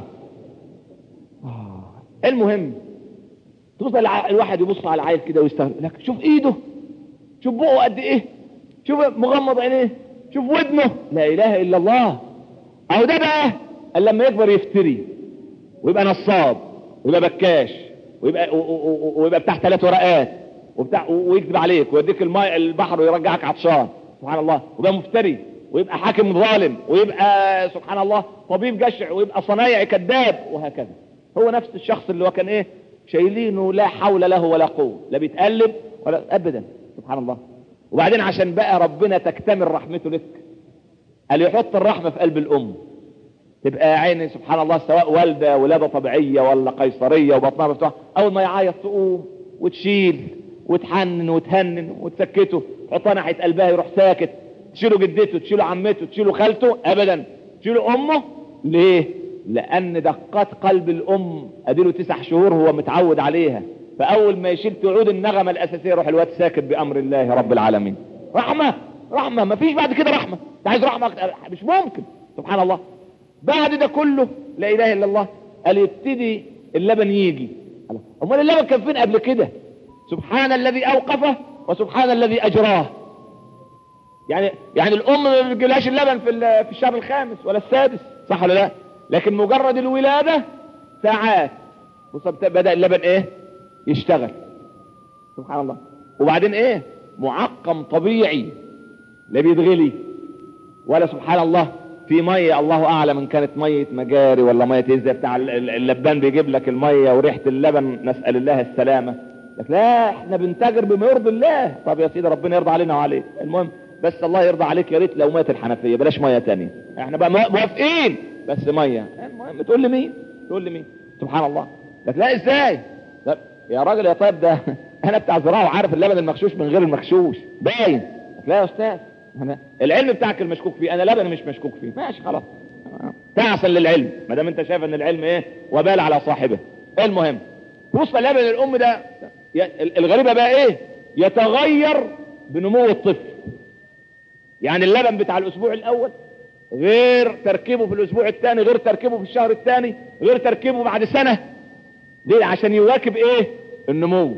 المهم توصل الواحد يبص على العيل كده ويستغرب لك، شوف ايده، شوف بقه قد ايه، شوف مغمض عينيه، شوف ودنه، لا اله الا الله. اهو ده بقى لما يكبر يفتري ويبقى نصاب ويبقى بكاش ويبقى ويبقى بتاع ثلاث ورقات وبتاع ويكذب عليك ويوديك الماء البحر ويرجعك عطشان. سبحان الله. ويبقى مفتري ويبقى حاكم ظالم ويبقى سبحان الله طبيب جشع ويبقى صنايعي كذاب وهكذا. هو نفس الشخص اللي هو كان ايه شايلينه لا حول له ولا قوه، لا بيتقلب ولا ابدا. سبحان الله. وبعدين عشان بقى ربنا تكتمل رحمته لك قال يحط الرحمه في قلب الام، تبقى عيني سبحان الله سواء والده ولاده طبيعيه ولا قيصريه وبطنها مفتوحه، اول ما يعيط تقوم وتشيل وتحنن وتهنن وتسكته، تحطها ناحيه قلبها يروح ساكت. تشيله جدته، تشيله عمته، تشيله خالته، ابدا تشيله امه. ليه؟ لان دقات قلب الام اديله تسع شهور هو متعود عليها، فاول ما يشيل تعود النغمه الاساسيه يروح الواد ساكت بامر الله رب العالمين. رحمه رحمه، ما فيش بعد كده رحمه. انت عايز رحمه أكتر. مش ممكن. سبحان الله. بعد ده كله لا اله الا الله قال يبتدي اللبن يجي. امال اللبن كان فين قبل كده؟ سبحان الذي اوقفه وسبحان الذي اجراه. يعني يعني الام ما بتجيلهاش اللبن في في الشهر الخامس ولا السادس، صح ولا لا؟ لكن مجرد الولاده ساعات بدا اللبن ايه يشتغل. سبحان الله. وبعدين ايه معقم طبيعي لا بيتغلي ولا سبحان الله في ميه الله اعلم ان كانت ميه مجاري ولا ميه زي بتاع اللبان بيجيب لك الميه وريحه اللبن نسال الله السلامه. لك لا احنا بنتاجر بما يرضي الله. طب يا سيدي ربنا يرضى علينا وعليك. المهم بس الله يرضى عليك يا ريت لو ميه الحنفيه بلاش ميه تانية، احنا بقى موافقين بس ميه. المهم تقول لي مين؟ تقول لي مين؟ سبحان الله. لك لا ازاي؟ طب يا راجل يا طيب ده انا بتاع زراعه وعارف اللبن المغشوش من غير المغشوش باين. لك لا يا استاذ أنا العلم بتاعك المشكوك فيه، انا لبن مش مشكوك فيه. ماشي خلاص تعسل للعلم ما دام انت شايف ان العلم ايه وبال على صاحبه. المهم وصل لبن الام ده الغريبه بقى ايه يتغير بنمو الطفل. يعني اللبن بتاع الاسبوع الاول غير تركيبه في الاسبوع الثاني، غير تركيبه في الشهر الثاني، غير تركيبه بعد سنه. ليه؟ عشان يواكب ايه النمو.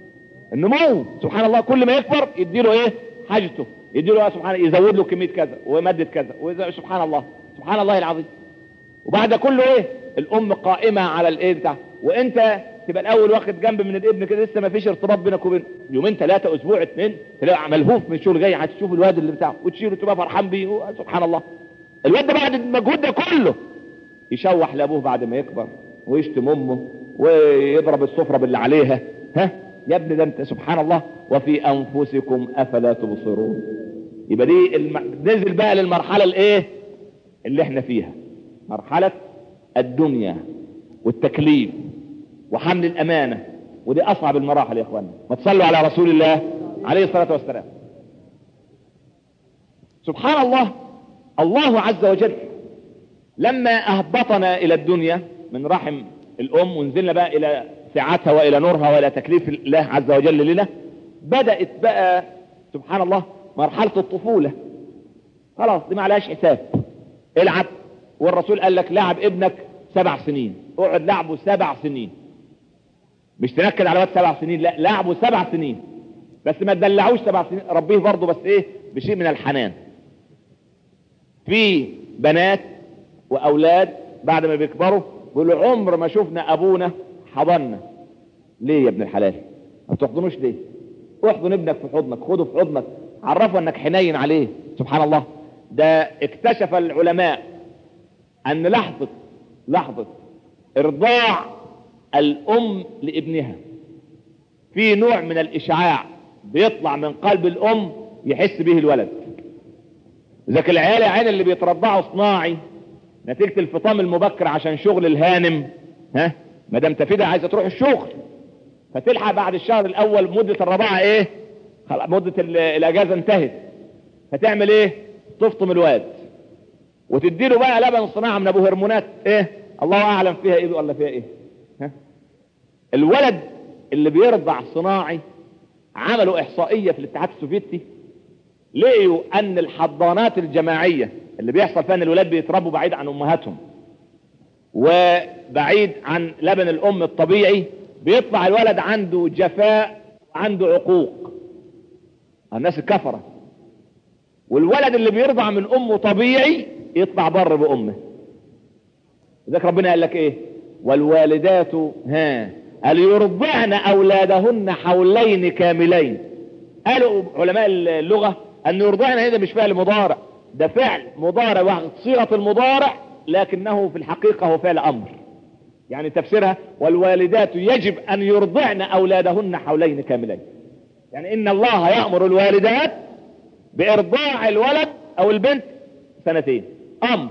النمو سبحان الله كل ما يكبر يديله ايه حاجته، يديله سبحان الله يزود له كميه كذا وماده كذا. سبحان الله سبحان الله العظيم. وبعد كله ايه الام قائمه على الايه بتاع، وانت تبقى الاول واخد جنب من الابن كده لسه ما فيش ارتباط بينك وبينه. يومين ثلاثه اسبوع اثنين تلاقي ملهوف من الشغل جاي هتشوف الواد اللي بتاعه وتشيله تبقى فرحان بيه. سبحان الله. الواد ده بعد المجهود ده كله يشوح لابوه بعد ما يكبر ويشتم امه ويضرب السفره باللي عليها. ها يا ابني ده انت سبحان الله وفي انفسكم افلا تبصرون. يبقى دي الم... نزل بقى للمرحلة الايه اللي احنا فيها، مرحلة الدنيا والتكليف وحمل الامانة، ودي اصعب المراحل يا اخوانا. ما تصلوا على رسول الله عليه الصلاة والسلام. سبحان الله، الله عز وجل لما اهبطنا الى الدنيا من رحم الام ونزلنا بقى الى سعتها والى نورها والى تكليف الله عز وجل لنا، بدأت بقى سبحان الله مرحلة الطفولة. خلاص دي ما عليهاش حساب، العب. والرسول قال لك لعب ابنك سبع سنين، اقعد لعبه سبع سنين، مش تنكد على وقت سبع سنين، لا لعبه سبع سنين بس ما تدلعوش سبع سنين، ربيه برضه بس ايه بشيء من الحنان. في بنات واولاد بعد ما بيكبروا بيقولوا عمر ما شفنا ابونا حضننا. ليه يا ابن الحلال ما بتحضنوش ليه؟ احضن ابنك في حضنك، خده في حضنك، عرفه انك حنين عليه. سبحان الله، ده اكتشف العلماء ان لحظة لحظة ارضاع الام لابنها في نوع من الاشعاع بيطلع من قلب الام يحس به الولد. ذاك العيال يا عين اللي بيترضعوا صناعي نتيجة الفطام المبكر عشان شغل الهانم، ها مدام تفيدة عايزة تروح الشغل فتلحق بعد الشهر الاول مدة الرضاعة ايه، مدة الاجازة انتهت، فتعمل ايه؟ تفطم الواد وتديله بقى لبن صناعة من ابو هرمونات ايه الله اعلم فيها ايه ولا فيها ايه. ها؟ الولد اللي بيرضع صناعي عملوا احصائية في الاتحاد السوفيتي، لقيوا ان الحضانات الجماعية اللي بيحصل فيها ان الولاد بيتربوا بعيد عن امهاتهم وبعيد عن لبن الام الطبيعي، بيطلع الولد عنده جفاء، عنده عقوق، الناس الكفرة. والولد اللي بيرضع من امه طبيعي يطلع بر بامه. ذلك ربنا قال لك ايه؟ والوالدات ها قال يرضعن اولادهن حولين كاملين. قالوا علماء اللغة ان يرضعن هذا مش فعل مضارع، ده فعل مضارع واخد صيغة المضارع لكنه في الحقيقة هو فعل امر. يعني تفسيرها والوالدات يجب ان يرضعن اولادهن حولين كاملين، يعني ان الله يأمر الوالدات بارضاع الولد او البنت سنتين، امر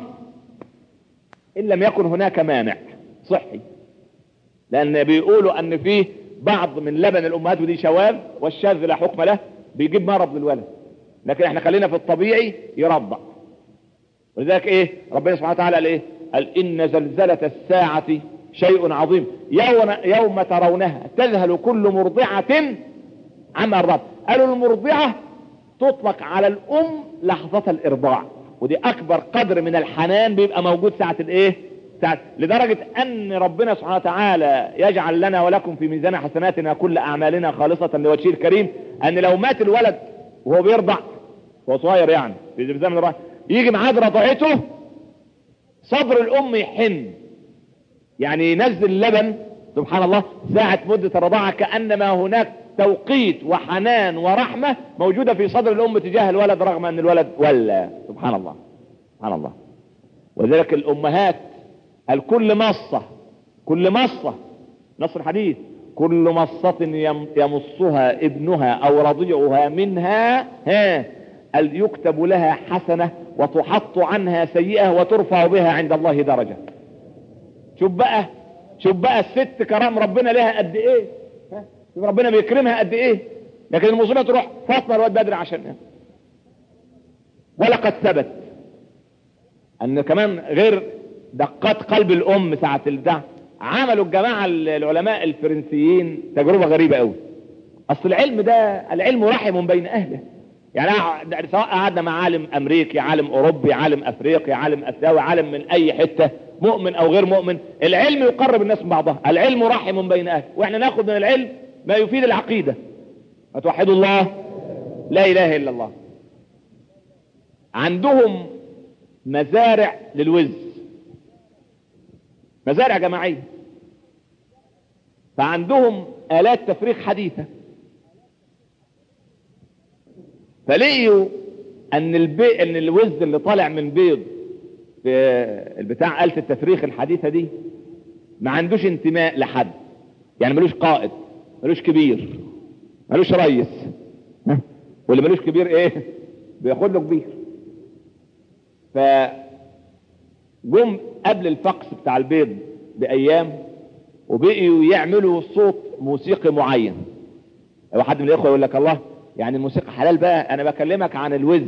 ان لم يكن هناك مانع صحي، لان بيقولوا ان فيه بعض من لبن الامهات ودي شواذ والشاذ لا حكم له بيجيب مرض للولد، لكن احنا خلينا في الطبيعي يرضع. ولذلك ايه ربنا سبحانه وتعالى قال ايه؟ قال ان زلزلة الساعة شيء عظيم يوم, يوم ترونها تذهل كل مرضعة عما ارضعت. قالوا المرضعة تطلق على الام لحظة الارضاع، ودي اكبر قدر من الحنان بيبقى موجود ساعة الايه ساعة، لدرجة ان ربنا سبحانه وتعالى يجعل لنا ولكم في ميزان حسناتنا كل اعمالنا خالصة لوجهه الكريم، ان لو مات الولد وهو بيرضع وهو صغير يعني في زمن الرضاعة يجي ميعاد رضعته صدر الام يحن، يعني ينزل اللبن سبحان الله ساعة مدة الرضاعة، كأنما هناك توقيت وحنان ورحمة موجودة في صدر الام تجاه الولد رغم ان الولد ولا. سبحان الله سبحان الله. وذلك الامهات الكل مصة، كل مصة نص الحديث كل مصة يمصها ابنها او رضيعها منها ها يكتب لها حسنة وتحط عنها سيئة وترفع بها عند الله درجة. شوف بقى شوف بقى الست كرام ربنا لها قد ايه، ها شوف ربنا بيكرمها قد ايه، لكن المصيبة تروح فاطمة الواد بدري عشانها. ولقد ثبت ان كمان غير دقات قلب الام ساعة البتاع، عملوا الجماعة العلماء الفرنسيين تجربة غريبة قوي. اصل العلم ده العلم رحم بين اهله، يعني سواء قعدنا مع عالم امريكي عالم اوروبي عالم افريقي عالم اسيوي عالم من اي حتة مؤمن او غير مؤمن، العلم يقرب الناس من بعضها، العلم رحم بين اهله، واحنا ناخد من العلم ما يفيد العقيدة. اتوحدوا الله لا اله الا الله. عندهم مزارع للوز، مزارع جماعية، فعندهم آلات تفريغ حديثة، فلقيوا ان البي... ان الوز اللي طالع من بيض في البتاع آلة التفريغ الحديثة دي ما عندوش انتماء لحد، يعني ملوش قائد، ملوش كبير، ملوش ريس، واللي ملوش كبير ايه بياخد له كبير. فجم قبل الفقس بتاع البيض بايام وبقيوا يعملوا صوت موسيقي معين. لو حد من الاخوه يقول لك الله يعني الموسيقى حلال بقى، انا بكلمك عن الوز،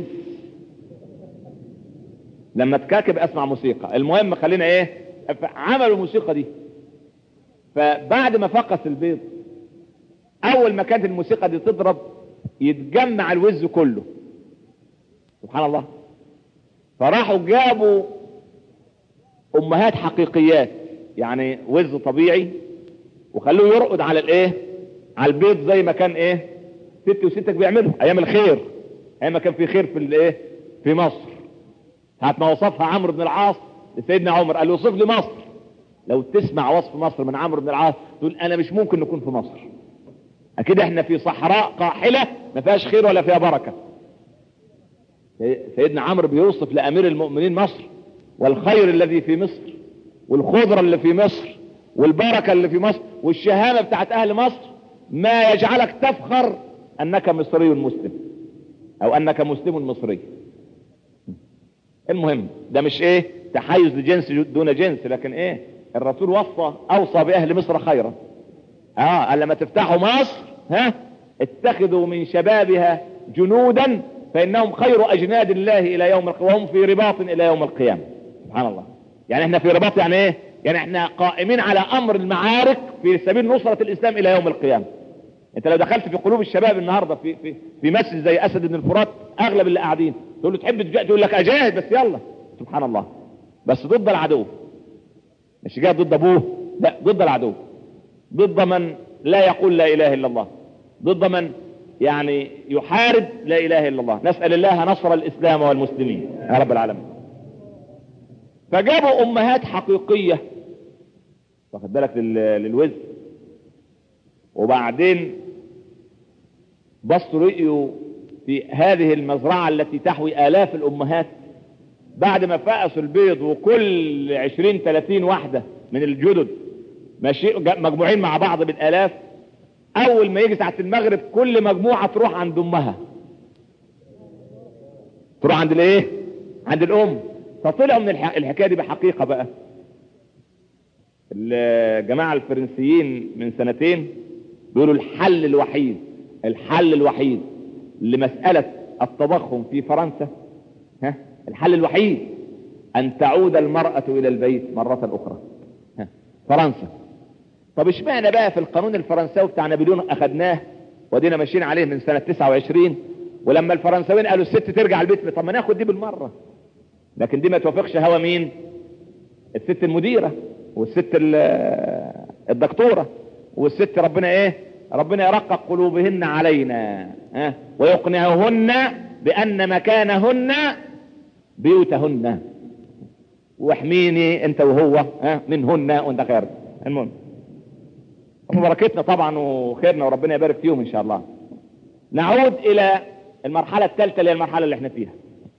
لما تكاكب اسمع موسيقى. المهم خلينا ايه، عملوا الموسيقى دي. فبعد ما فقس البيض اول ما كانت الموسيقى دي تضرب يتجمع الوز كله، سبحان الله. فراحوا جابوا امهات حقيقيات، يعني وز طبيعي، وخلوه يرقد على الايه، على البيض زي ما كان ايه ستي وستك بيعملوا ايام الخير، ايام ما كان في خير في الايه في مصر. ساعة ما وصفها عمرو بن العاص لسيدنا عمر قال له وصف لي مصر. لو تسمع وصف مصر من عمرو بن العاص تقول انا مش ممكن نكون في مصر، اكيد احنا في صحراء قاحلة ما فيهاش خير ولا فيها بركة. سيدنا عمرو بيوصف لامير المؤمنين مصر والخير الذي في مصر والخضرة اللي في مصر والبركة اللي في مصر والشهامة بتاعت اهل مصر، ما يجعلك تفخر انك مصري مسلم او انك مسلم مصري. المهم ده مش ايه تحيز لجنس دون جنس، لكن ايه الرسول وصى اوصى باهل مصر خيرا. اه قال لما تفتحوا مصر ها اتخذوا من شبابها جنودا فانهم خير اجناد الله الى يوم القيامه وهم في رباط الى يوم القيامه. سبحان الله. يعني احنا في رباط يعني ايه؟ يعني احنا قائمين على امر المعارك في سبيل نصرة الاسلام الى يوم القيامه. انت لو دخلت في قلوب الشباب النهارده في في في مسجد زي اسد بن الفرات، اغلب اللي قاعدين تقول له تحب تجاهد، يقول لك اجاهد بس يلا. سبحان الله. بس ضد العدو، مش جاهد ضد ابوه، لا ضد العدو، ضد من لا يقول لا اله الا الله، ضد من يعني يحارب لا اله الا الله. نسأل الله نصر الاسلام والمسلمين يا رب العالمين. فجابوا امهات حقيقية واخد بالك للوز، وبعدين بصوا رؤيوا في هذه المزرعة التي تحوي آلاف الأمهات، بعد ما فقسوا البيض وكل عشرين ثلاثين واحدة من الجدد ماشي مجموعين مع بعض بالآلاف، أول ما يجي ساعة المغرب كل مجموعة تروح عند أمها، تروح عند الإيه؟ عند الأم. فطلعوا من الحكاية دي بحقيقة بقى. الجماعة الفرنسيين من سنتين بيقولوا الحل الوحيد الحل الوحيد لمسألة التضخم في فرنسا، ها الحل الوحيد ان تعود المرأة الى البيت مرة اخرى. ها فرنسا. طب اشمعنى بقى في القانون الفرنساوي بتاع نابليون اخدناه ودينا ماشيين عليه من سنة تسعة وعشرين، ولما الفرنساويين قالوا الست ترجع البيت، طب ما ناخد دي بالمرة، لكن دي ما توافقش هوا مين؟ الست المديرة والست الدكتورة والست ربنا ايه ربنا يرقق قلوبهن علينا، ها ويقنعهن بان مكانهن بيوتهن، واحميني انت وهو ها منهن وانت خير. المهم بركتنا طبعا وخيرنا وربنا يبارك فيهم ان شاء الله. نعود الى المرحلة الثالثة اللي هي المرحلة اللي احنا فيها.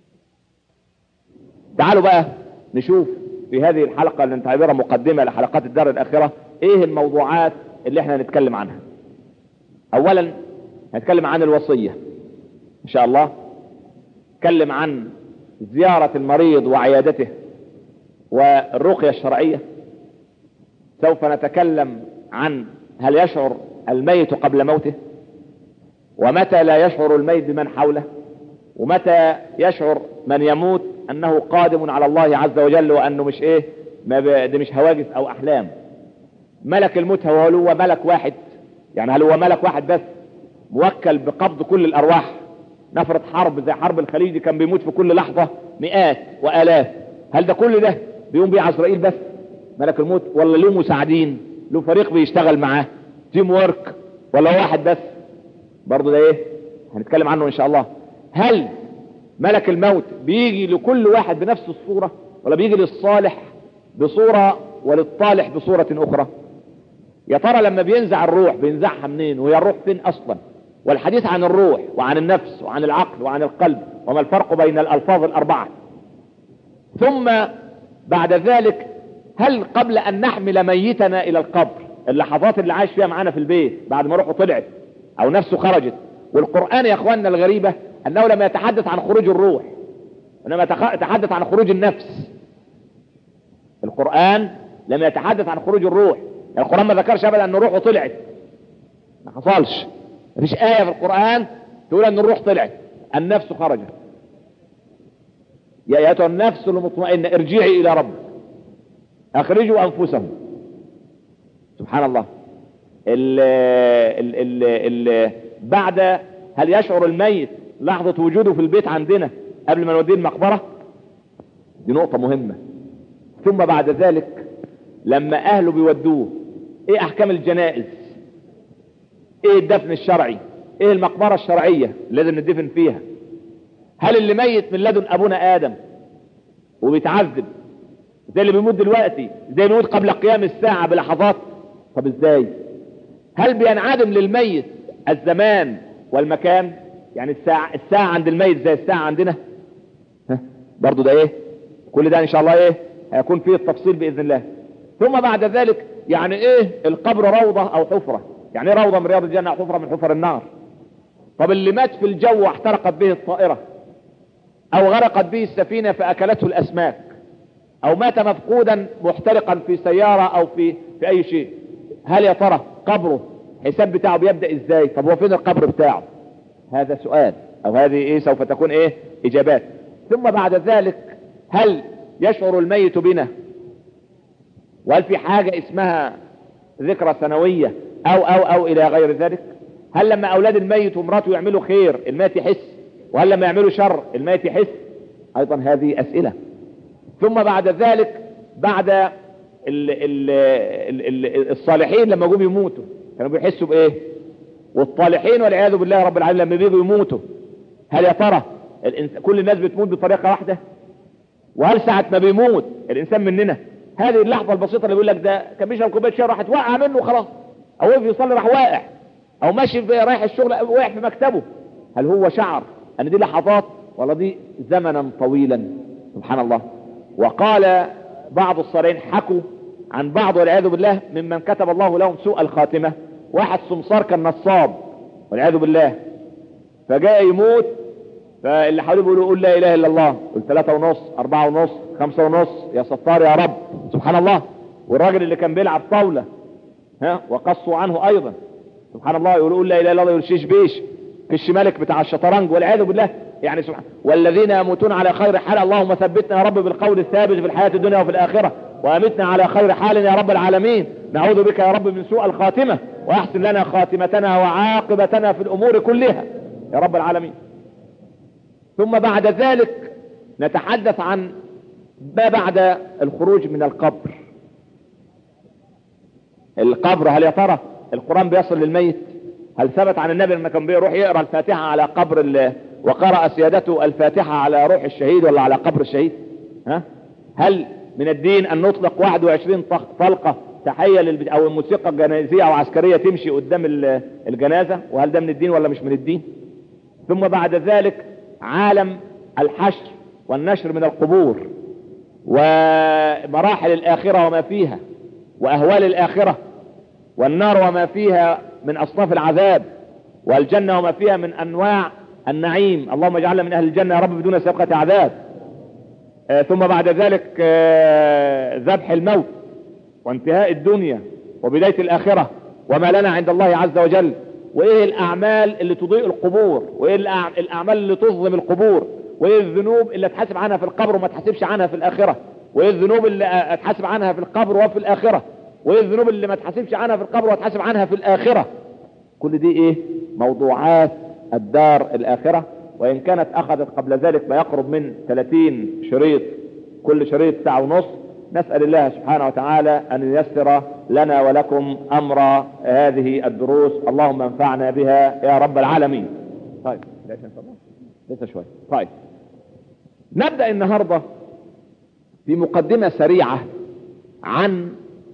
تعالوا بقى نشوف في هذه الحلقة اللي نعتبرها مقدمة لحلقات الدار الآخرة ايه الموضوعات اللي احنا هنتكلم عنها. اولا هنتكلم عن الوصية ان شاء الله، نتكلم عن زيارة المريض وعيادته والرقية الشرعية. سوف نتكلم عن هل يشعر الميت قبل موته، ومتى لا يشعر الميت بمن حوله، ومتى يشعر من يموت انه قادم على الله عز وجل وانه مش ايه ما ده مش هواجس او احلام. ملك الموت هو هو ملك واحد، يعني هل هو ملك واحد بس موكل بقبض كل الارواح؟ نفرض حرب زي حرب الخليج كان بيموت في كل لحظة مئات والاف، هل ده كل ده بيقوم بيه عزرائيل بس ملك الموت، ولا له مساعدين، له فريق بيشتغل معاه تيم وورك، ولا واحد بس؟ برضو ده ايه هنتكلم عنه ان شاء الله. هل ملك الموت بيجي لكل واحد بنفس الصورة، ولا بيجي للصالح بصورة وللطالح بصورة اخرى؟ يا ترى لما بينزع الروح بينزعها منين، وهي الروح فين اصلا؟ والحديث عن الروح وعن النفس وعن العقل وعن القلب، وما الفرق بين الالفاظ الاربعة. ثم بعد ذلك هل قبل ان نحمل ميتنا الى القبر اللحظات اللي عايش فيها معانا في البيت بعد ما روحه طلعت او نفسه خرجت. والقرآن يا اخواننا الغريبة انه لم يتحدث عن خروج الروح، انما يتحدث عن خروج النفس. القرآن لم يتحدث عن خروج الروح، القرآن ما ذكرش ابدا ان روحه طلعت، ما حصلش. مفيش آية في القرآن تقول ان الروح طلعت، النفس خرجت. يا ايتها النفس المطمئنة ارجعي الى ربك اخرجوا انفسهم. سبحان الله. ال ال ال ال بعد هل يشعر الميت لحظة وجوده في البيت عندنا قبل ما نوديه المقبرة؟ دي نقطة مهمة. ثم بعد ذلك لما اهله بيودوه ايه احكام الجنائز؟ ايه الدفن الشرعي؟ ايه المقبرة الشرعية لازم ندفن فيها؟ هل اللي ميت من لدن ابونا ادم وبيتعذب زي اللي بيموت دلوقتي زي اللي بيموت قبل قيام الساعة بلحظات؟ طب ازاي؟ هل بينعدم للميت الزمان والمكان؟ يعني الساعة, الساعة عند الميت زي الساعة عندنا؟ ها برضو ده ايه؟ كل ده ان شاء الله ايه هيكون فيه التفصيل باذن الله. ثم بعد ذلك يعني ايه القبر؟ روضة او حفرة؟ يعني ايه روضة من رياض الجنة او حفرة من حفر النار؟ طب اللي مات في الجو واحترقت به الطائرة او غرقت به السفينة فاكلته الاسماك او مات مفقودا محترقا في سيارة او في في اي شيء، هل يا ترى قبره حساب بتاعه بيبدأ ازاي؟ طب هو فين القبر بتاعه؟ هذا سؤال او هذه ايه سوف تكون ايه اجابات. ثم بعد ذلك هل يشعر الميت بنا؟ وهل في حاجة اسمها ذكرى سنوية او او او الى غير ذلك؟ هل لما اولاد الميت ومراته يعملوا خير الميت يحس؟ وهل لما يعملوا شر الميت يحس؟ ايضا هذه اسئلة. ثم بعد ذلك بعد ال ال ال ال الصالحين لما جم يموتوا كانوا بيحسوا بايه؟ والطالحين والعياذ بالله رب العالمين لما بيجوا يموتوا هل يا ترى كل الناس بتموت بطريقة واحدة؟ وهل ساعة ما بيموت الانسان مننا هذه اللحظة البسيطة اللي بيقول لك ده كان بيشرب كوبايه شاي راح توقع منه خلاص، او وقف يصلي راح واقع، او ماشي رايح الشغل وقع في مكتبه، هل هو شعر ان دي لحظات ولا دي زمنا طويلا؟ سبحان الله. وقال بعض الصالحين حكوا عن بعض والعياذ بالله ممن كتب الله لهم سوء الخاتمة، واحد سمسار كان نصاب والعياذ بالله فجاء يموت، فاللي حواليه بيقولوا قول لا اله الا الله، قل ثلاثة ونص اربعة ونص خمسة ونص يا ستار يا رب. سبحان الله. والراجل اللي كان بيلعب طاولة ها وقصوا عنه ايضا سبحان الله يقولوا قول لا اله الا الله، يقول شيش بيش كش ملك بتاع الشطرنج والعياذ بالله. يعني سبحان والذين يموتون على خير حال اللهم ثبتنا يا رب بالقول الثابت في الحياة الدنيا وفي الآخرة وأمتنا على خير حال يا رب العالمين. نعوذ بك يا رب من سوء الخاتمة وأحسن لنا خاتمتنا وعاقبتنا في الأمور كلها يا رب العالمين. ثم بعد ذلك نتحدث عن ما بعد الخروج من القبر. القبر هل يا ترى القرآن بيصل للميت؟ هل ثبت عن النبي لما كان بيروح يقرأ الفاتحة على قبر وقرأ سيادته الفاتحة على روح الشهيد ولا على قبر الشهيد؟ ها؟ هل من الدين ان نطلق واحد وعشرين طلقة تحية للب... او الموسيقى الجنائزية او عسكرية تمشي قدام الجنازة؟ وهل ده من الدين ولا مش من الدين؟ ثم بعد ذلك عالم الحشر والنشر من القبور ومراحل الآخرة وما فيها وأهوال الآخرة والنار وما فيها من أصناف العذاب والجنة وما فيها من أنواع النعيم. اللهم اجعلنا من أهل الجنة يا رب بدون سابقة عذاب. آه ثم بعد ذلك آه ذبح الموت وانتهاء الدنيا وبداية الآخرة وما لنا عند الله عز وجل، وإيه الأعمال اللي تضيء القبور، وإيه الأعمال اللي تظلم القبور، وإيه الذنوب اللي تحاسب عنها في القبر وما تحاسبش عنها في الآخرة، وإيه الذنوب اللي تحاسب عنها في القبر وفي الآخرة، وإيه الذنوب اللي ما تحاسبش عنها في القبر وتحاسب عنها في الآخرة. كل دي إيه موضوعات الدار الآخرة، وإن كانت أخذت قبل ذلك ما يقرب من ثلاثين شريط، كل شريط ساعة ونص. نسأل الله سبحانه وتعالى أن ييسر لنا ولكم أمر هذه الدروس، اللهم انفعنا بها يا رب العالمين. طيب لسه شوي. طيب نبدأ النهاردة في مقدمة سريعة عن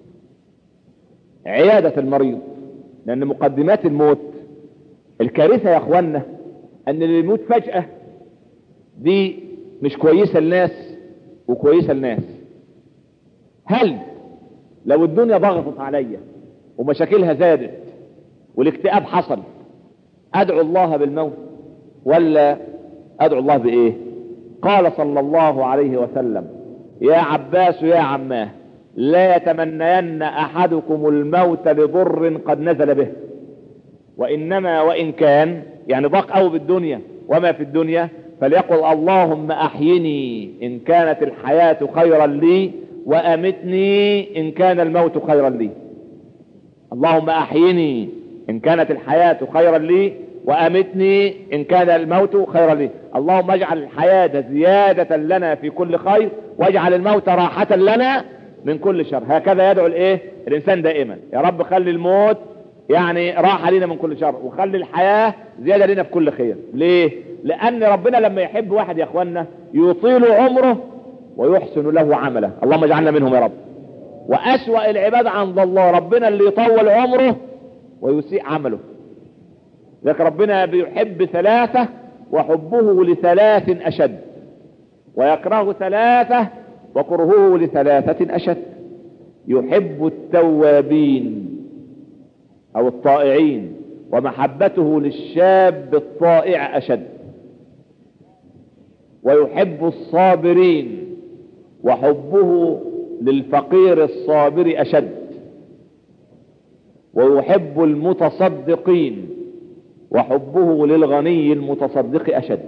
عيادة المريض، لأن مقدمات الموت الكارثة يا أخوانا أن اللي يموت فجأة دي مش كويسة الناس وكويسة الناس. هل لو الدنيا ضغطت عليا ومشاكلها زادت والاكتئاب حصل، ادعو الله بالموت ولا ادعو الله بايه؟ قال صلى الله عليه وسلم: يا عباس يا عماه، لا يتمنين احدكم الموت لضر قد نزل به، وانما وان كان يعني ضاق قوي بالدنيا وما في الدنيا فليقل: اللهم احيني ان كانت الحياة خيرا لي وامتني ان كان الموت خيرا لي. اللهم احيني ان كانت الحياة خيرا لي وامتني ان كان الموت خيرا لي. اللهم اجعل الحياة زيادة لنا في كل خير واجعل الموت راحة لنا من كل شر. هكذا يدعو الايه الانسان دائما: يا رب خلي الموت يعني راحة لنا من كل شر، وخلي الحياة زيادة لنا في كل خير. ليه؟ لان ربنا لما يحب واحد يا اخوانا يطيل عمره ويحسن له عمله. اللهم اجعلنا منهم يا رب. واسوأ العباد عند الله ربنا اللي يطول عمره ويسيء عمله. لكن ربنا بيحب ثلاثة وحبه لثلاث اشد، ويكره ثلاثة وكرهه لثلاثة اشد. يحب التوابين او الطائعين ومحبته للشاب الطائع اشد، ويحب الصابرين وحبه للفقير الصابر اشد، ويحب المتصدقين وحبه للغني المتصدق اشد،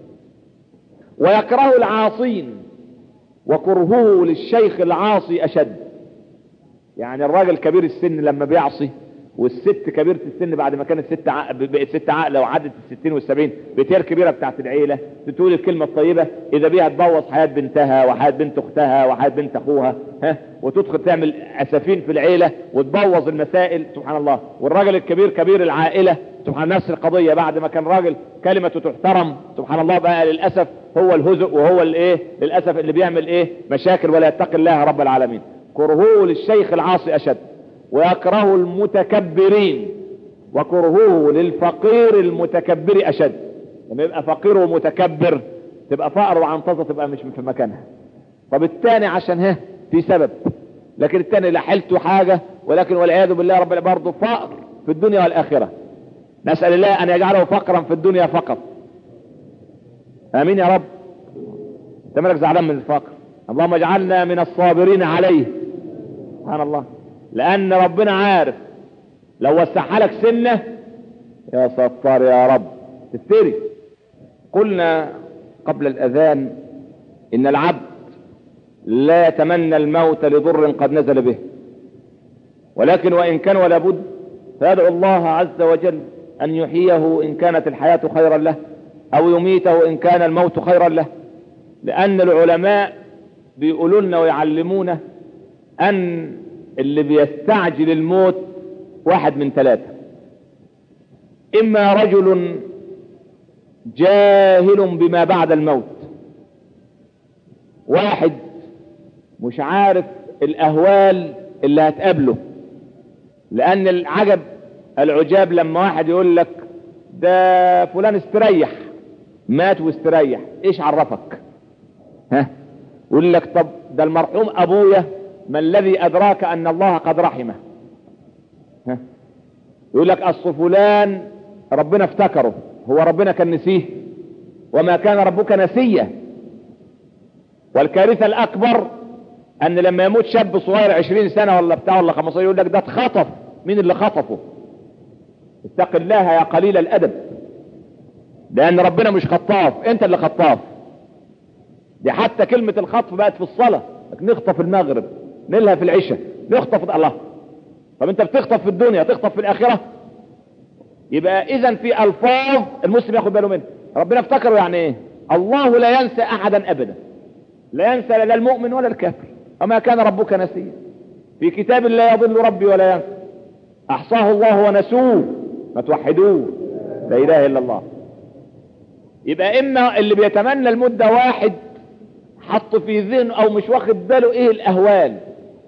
ويكره العاصين وكرهه للشيخ العاصي اشد. يعني الراجل كبير السن لما بيعصي، والست كبيرة السن بعد ما كانت ست ع... بقت ست عقلة وعدت الستين والسبعين، بتير كبيرة بتاعت العيلة تقول الكلمة الطيبة إذا بيها تبوظ حياة بنتها وحياة بنت أختها وحياة بنت أخوها، ها، وتدخل تعمل أسفين في العيلة وتبوظ المسائل. سبحان الله. والراجل الكبير كبير العائلة سبحان نفس القضية، بعد ما كان راجل كلمته تحترم سبحان الله بقى للأسف هو الهزء وهو الايه للأسف اللي بيعمل ايه مشاكل ولا يتقي الله رب العالمين. كرهه للشيخ العاصي أشد، ويكره المتكبرين وكرهه للفقير المتكبر اشد. لما يبقى فقير ومتكبر تبقى فقر وعنطزه تبقى مش في مكانها. طب الثاني عشان ها في سبب، لكن الثاني لا حيلته حاجه، ولكن والعياذ بالله رب العالمين برضه فقر في الدنيا والاخره. نسال الله ان يجعله فقرا في الدنيا فقط. امين يا رب. انت مالك زعلان من الفقر؟ اللهم اجعلنا من الصابرين عليه. سبحان الله. لان ربنا عارف لو وسعها لك سنة يا ستار يا رب تفتري. قلنا قبل الاذان ان العبد لا يتمنى الموت لضر قد نزل به، ولكن وان كان ولا بد فيدعو الله عز وجل ان يحييه ان كانت الحياة خيرا له او يميته ان كان الموت خيرا له. لان العلماء بيقولوا لنا ويعلمونا ان اللي بيستعجل الموت واحد من ثلاثة: اما رجل جاهل بما بعد الموت، واحد مش عارف الاهوال اللي هتقابله. لان العجب العجاب لما واحد يقول لك ده فلان استريح مات واستريح، ايش عرفك؟ ها، يقول لك طب ده المرحوم ابويا، ما الذي ادراك ان الله قد رحمه؟ ها، يقول لك اصل فلان ربنا افتكره، هو ربنا كان نسيه؟ وما كان ربك نسيا. والكارثة الاكبر ان لما يموت شاب صغير عشرين سنة ولا بتاع ولا خمسة يقول لك ده اتخطف. مين اللي خطفه؟ اتق الله يا قليل الادب، لان ربنا مش خطاف، انت اللي خطاف. دي حتى كلمة الخطف بقت في الصلاة، نخطف المغرب نلها في العشاء نخطف الله. طب انت بتخطف في الدنيا تخطف في الاخرة؟ يبقى اذا في الفاظ المسلم ياخد باله منها. ربنا افتكره يعني ايه؟ الله لا ينسى احدا ابدا، لا ينسى لا المؤمن ولا الكافر. وما كان ربك نسيا، في كتاب لا يضل ربي ولا ينسى، احصاه الله ونسوه، ما توحدوه، لا اله الا الله. يبقى اما اللي بيتمنى المدة واحد حط في ذهنه او مش واخد باله ايه الاهوال.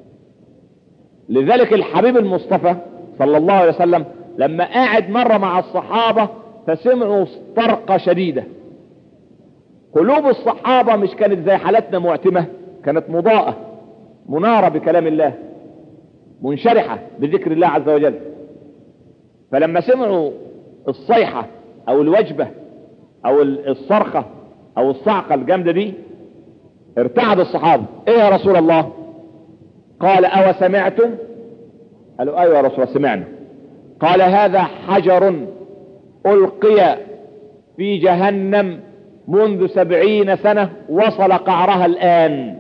لذلك الحبيب المصطفى صلى الله عليه وسلم لما قاعد مرة مع الصحابة فسمعوا طرقة شديدة. قلوب الصحابة مش كانت زي حالتنا معتمة، كانت مضاءة منارة بكلام الله. منشرحة بذكر الله عز وجل. فلما سمعوا الصيحة او الوجبة او الصرخة او الصعقة الجامدة دي ارتعد الصحابة. ايه يا رسول الله؟ قال او سمعتم؟ قالوا ايوه يا رسول الله سمعنا. قال هذا حجر القي في جهنم منذ سبعين سنة وصل قعرها الان.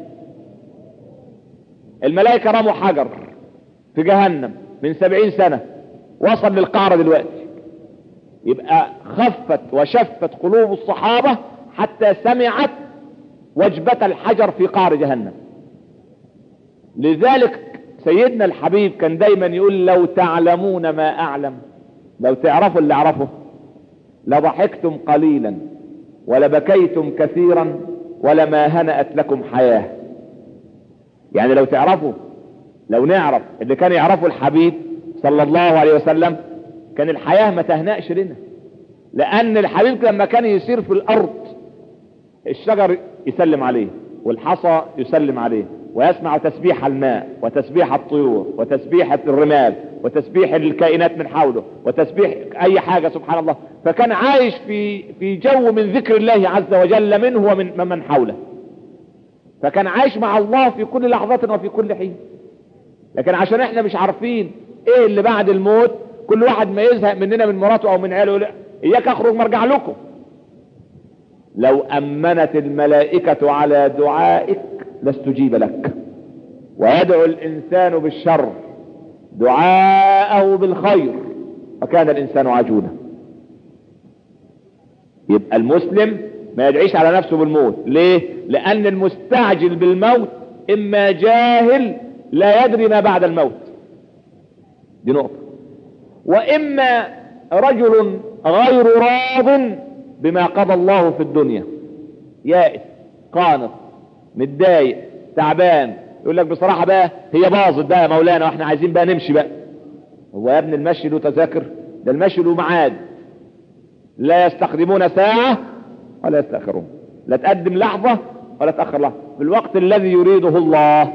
الملائكة رموا حجر في جهنم من سبعين سنة وصل للقعر دلوقتي. يبقى خفت وشفت قلوب الصحابة حتى سمعت وجبة الحجر في قعر جهنم. لذلك سيدنا الحبيب كان دايما يقول لو تعلمون ما اعلم، لو تعرفوا اللي اعرفه لضحكتم قليلا ولبكيتم كثيرا ولما هنأت لكم حياة. يعني لو تعرفوا، لو نعرف اللي كان يعرفه الحبيب صلى الله عليه وسلم كان الحياة ما تهنأش لنا. لان الحبيب لما كان يسير في الارض الشجر يسلم عليه والحصى يسلم عليه ويسمع تسبيح الماء وتسبيح الطيور وتسبيح الرمال وتسبيح الكائنات من حوله وتسبيح اي حاجة سبحان الله. فكان عايش في في جو من ذكر الله عز وجل منه ومن من حوله. فكان عايش مع الله في كل لحظة وفي كل حين. لكن عشان احنا مش عارفين ايه اللي بعد الموت، كل واحد ما يزهق مننا من مراته او من عياله يقول اياك اخرج مرجع لكم. لو امنت الملائكة على دعائك لاستجيب لك، ويدعو الانسان بالشر دعاءه بالخير وكان الانسان عجولا. يبقى المسلم ما يدعيش على نفسه بالموت. ليه؟ لان المستعجل بالموت اما جاهل لا يدري ما بعد الموت، دي نقطة، واما رجل غير راض بما قضى الله في الدنيا، يائس قانط متضايق تعبان، يقول لك بصراحة بقى هي باظت بقى يا مولانا واحنا عايزين بقى نمشي بقى. هو يا ابن المشي له تذاكر؟ ده المشي له ميعاد، لا يستقدمون ساعة ولا يستأخرون، لا تقدم لحظة ولا تأخر لحظة في الوقت الذي يريده الله.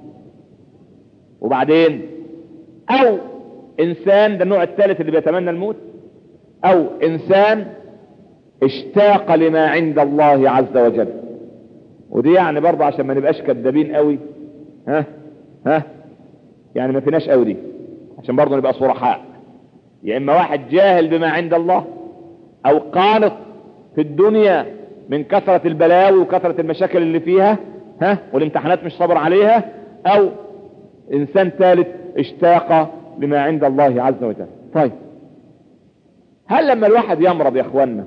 وبعدين او انسان، ده النوع الثالث اللي بيتمنى الموت، او انسان اشتاق لما عند الله عز وجل. ودي يعني برضه عشان ما نبقاش كذابين قوي، ها ها يعني ما فيناش قوي دي، عشان برضه نبقى صرحاء. يا اما واحد جاهل بما عند الله او قانط في الدنيا من كثرة البلاوي وكثرة المشاكل اللي فيها ها والامتحانات مش صبر عليها، او انسان ثالث اشتاق لما عند الله عز وجل. طيب هل لما الواحد يمرض يا اخوانا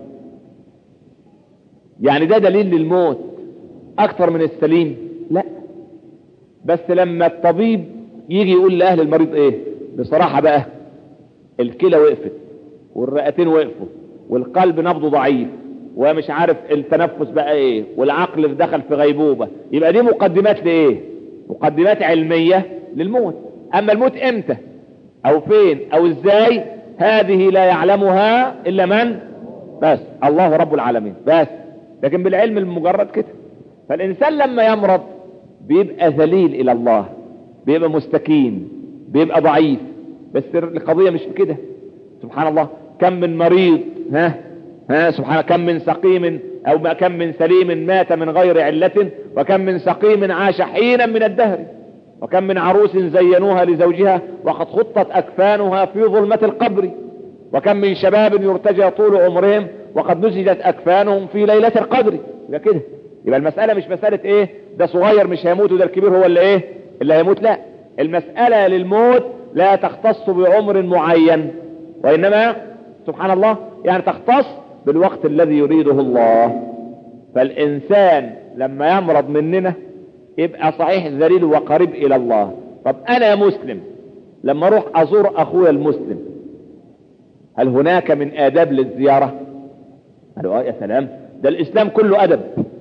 يعني ده دليل للموت اكثر من السليم؟ لا، بس لما الطبيب يجي يقول لاهل المريض ايه بصراحة بقى الكلى وقفت والرئتين وقفوا والقلب نبضه ضعيف ومش عارف التنفس بقى ايه والعقل دخل في غيبوبة، يبقى دي مقدمات لايه؟ مقدمات علمية للموت. اما الموت امتى او فين او ازاي هذه لا يعلمها الا من؟ بس الله رب العالمين بس. لكن بالعلم المجرد كده. فالانسان لما يمرض بيبقى ذليل الى الله، بيبقى مستكين، بيبقى ضعيف. بس القضية مش كده. سبحان الله، كم من مريض ها ها سبحان، كم من سقيم او كم من سليم مات من غير علة، وكم من سقيم عاش حينا من الدهر، وكم من عروس زينوها لزوجها وقد خطت اكفانها في ظلمة القبر، وكم من شباب يرتجى طول عمرهم وقد نسجت اكفانهم في ليلة القدر. يبقى كده، يبقى المسألة مش مسألة ايه ده صغير مش هيموت وده الكبير هو اللي ايه اللي هيموت. لا، المسألة للموت لا تختص بعمر معين، وانما سبحان الله يعني تختص بالوقت الذي يريده الله. فالانسان لما يمرض مننا يبقى صحيح ذليل وقريب الى الله. طب انا مسلم لما اروح ازور اخويا المسلم هل هناك من اداب للزيارة؟ قالوا اه يا سلام، ده الاسلام كله ادب.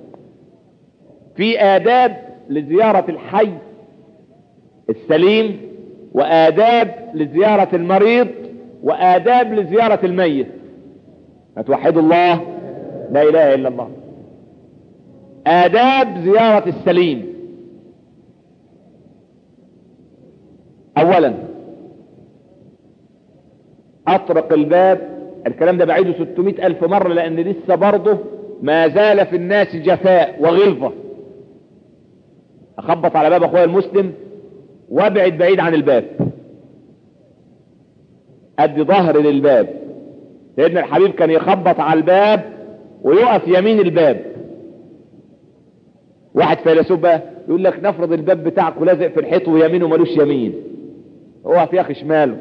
في آداب لزيارة الحي السليم، وآداب لزيارة المريض، وآداب لزيارة الميت. فتوحدوا الله، لا إله إلا الله. آداب زيارة السليم، اولا اطرق الباب، الكلام ده بعيده ستمائة الف مرة لان لسه برضه ما زال في الناس جفاء وغلظة. اخبط على باب اخويا المسلم وابعد بعيد عن الباب، ادي ظهر للباب. سيدنا الحبيب كان يخبط على الباب ويقف يمين الباب. واحد فيلسوف بقى يقول لك نفرض الباب بتاعك لازق في الحيط ويمينه ملوش يمين، اقف يا اخي شماله.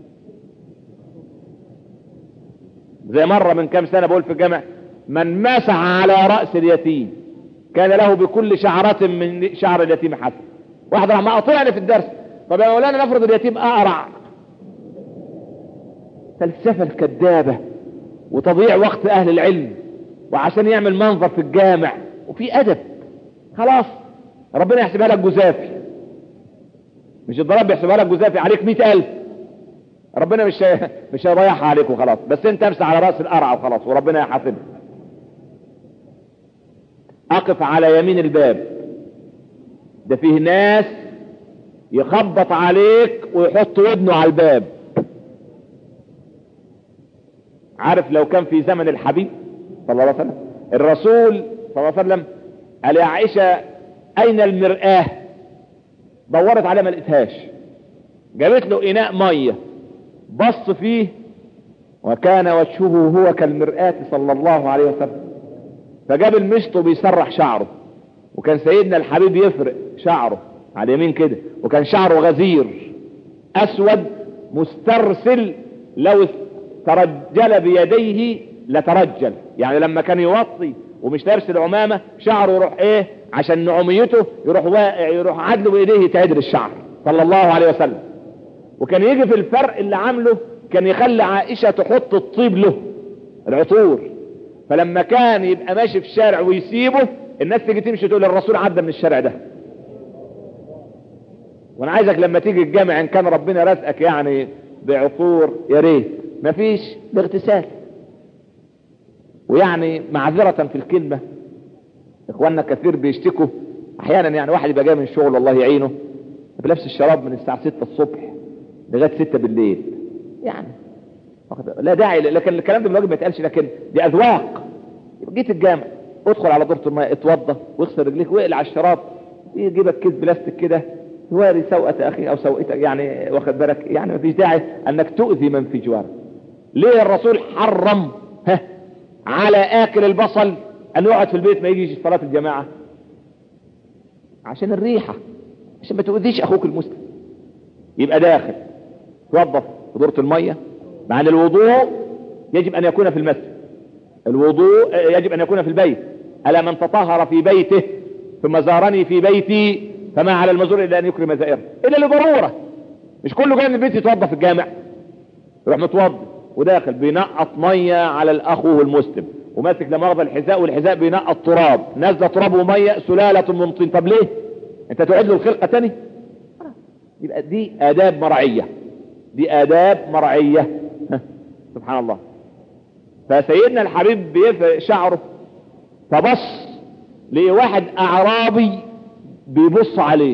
زي مرة من كام سنة بقول في الجامع: من مسح على رأس اليتيم كان له بكل شعرة من شعر اليتيم حسن. واحد راح مقاطعني في الدرس: طب يا مولانا نفرض اليتيم اقرع. فلسفة الكذابة وتضييع وقت اهل العلم، وعشان يعمل منظر في الجامع وفي ادب. خلاص ربنا يحسبها لك جزافي، مش الضرب يحسبها لك جزافي عليك مئة الف، ربنا مش مش هيضيعها عليك وخلاص، بس انت امسح على راس القرع وخلاص وربنا يحاسبك. اقف على يمين الباب، ده فيه ناس يخبط عليك ويحط ودنه على الباب. عارف لو كان في زمن الحبيب صلى الله عليه وسلم الرسول صلى الله عليه وسلم قال يا عائشة اين المرآة؟ دورت عليها ما لقيتهاش، جابت له اناء ميه بص فيه وكان وجهه هو كالمرآة صلى الله عليه وسلم. فجاب المشط وبيسرح شعره، وكان سيدنا الحبيب يفرق شعره على اليمين كده، وكان شعره غزير اسود مسترسل، لو ترجل بيديه لترجل، يعني لما كان يوطي ومش لابس العمامة شعره يروح ايه عشان نعوميته يروح واقع، يروح عدله بايديه يتعدل الشعر صلى الله عليه وسلم. وكان يجي في الفرق اللي عامله كان يخلي عائشة تحط الطيب له العطور، فلما كان يبقى ماشي في الشارع ويسيبه الناس تيجي تمشي تقول الرسول عدى من الشارع ده. وانا عايزك لما تيجي الجامع ان كان ربنا رزقك يعني بعطور يا ريت مفيش باغتسال. ويعني معذرة في الكلمة اخواننا كثير بيشتكوا احيانا، يعني واحد يبقى جاي من الشغل والله يعينه بلبس الشراب من الساعة ستة الصبح لغاية ستة بالليل، يعني لا داعي، لكن الكلام ده بالواجب ما يتقالش، لكن دي اذواق. جيت الجامع ادخل على دورة الماء اتوضى واغسل رجليك واقلع على الشراب، يجيبك كيس بلاستيك كده تواري سوءة اخي او سوءتك، يعني واخد بالك، يعني ما فيش داعي انك تؤذي من في جوارك. ليه الرسول حرم ها على اكل البصل ان يقعد في البيت ما يجيش صلاة الجماعة؟ عشان الريحة، عشان ما تؤذيش اخوك المسلم. يبقى داخل توظف في دورة المية. مع الوضوء يجب ان يكون في المسجد، الوضوء يجب ان يكون في البيت. الا من تطهر في بيته ثم زارني في بيتي فما على المزور الا ان يكرم زائره، الا لضرورة. مش كله جاي من البيت يتوضى في الجامع، يروح متوضى وداخل بينقط مية على الاخو المسلم وماسك لمرضى الحذاء، والحذاء بينقط تراب، نازله تراب ومية سلالة من طين. طب ليه انت تعيد له الخلقة تاني؟ يبقى دي آداب مرعية، دي آداب مرعية سبحان الله. فسيدنا الحبيب بيفرق شعره، فبص لقي واحد أعرابي بيبص عليه.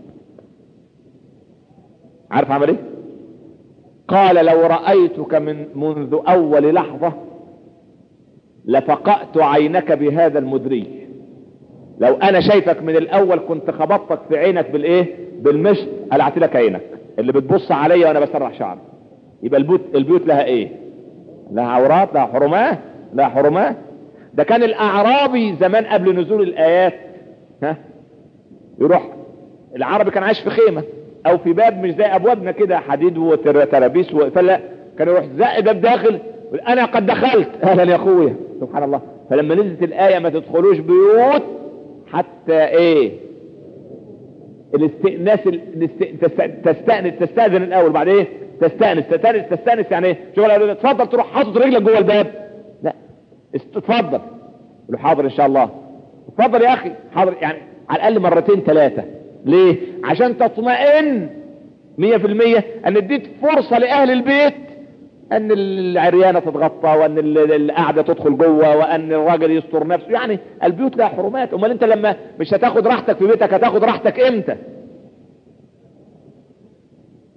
عارف عمل ايه؟ قال لو رأيتك من منذ أول لحظة لفقأت عينك بهذا المدري. لو أنا شايفك من الأول كنت خبطتك في عينك بالإيه؟ بالمشط، قلعت لك عينك اللي بتبص عليا وأنا بسرح شعري. يبقى البيوت, البيوت لها إيه؟ لها عورات، لها حرمات، لها حرمات. ده كان الأعرابي زمان قبل نزول الآيات ها يروح العربي كان عايش في خيمة او في باب مش زي ابوابنا كده حديد وترابيس و... فلا كان يروح زق باب داخل انا قد دخلت اهلا يا اخويا سبحان الله. فلما نزلت الايه ما تدخلوش بيوت حتى ايه الاستئناس الاست... تستأنس تستأذن الاول بعد ايه تستأنس تستأنس, تستأنس يعني ايه شغل اتفضل تروح حاطط رجلك جوه الباب، لا اتفضل له حاضر ان شاء الله اتفضل يا اخي حاضر، يعني على الاقل مرتين ثلاثة. ليه؟ عشان تطمئن مية في المية ان اديت فرصة لاهل البيت ان العريانة تتغطى وان القعدة تدخل جوه وان الراجل يستر نفسه. يعني البيوت لها حرمات. امال انت لما مش هتاخد راحتك في بيتك هتاخد راحتك امتى؟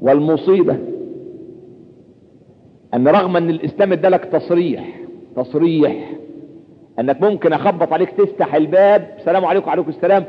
والمصيبة ان رغم ان الاسلام ادالك تصريح تصريح انك ممكن اخبط عليك تفتح الباب السلام عليكم وعليكم السلام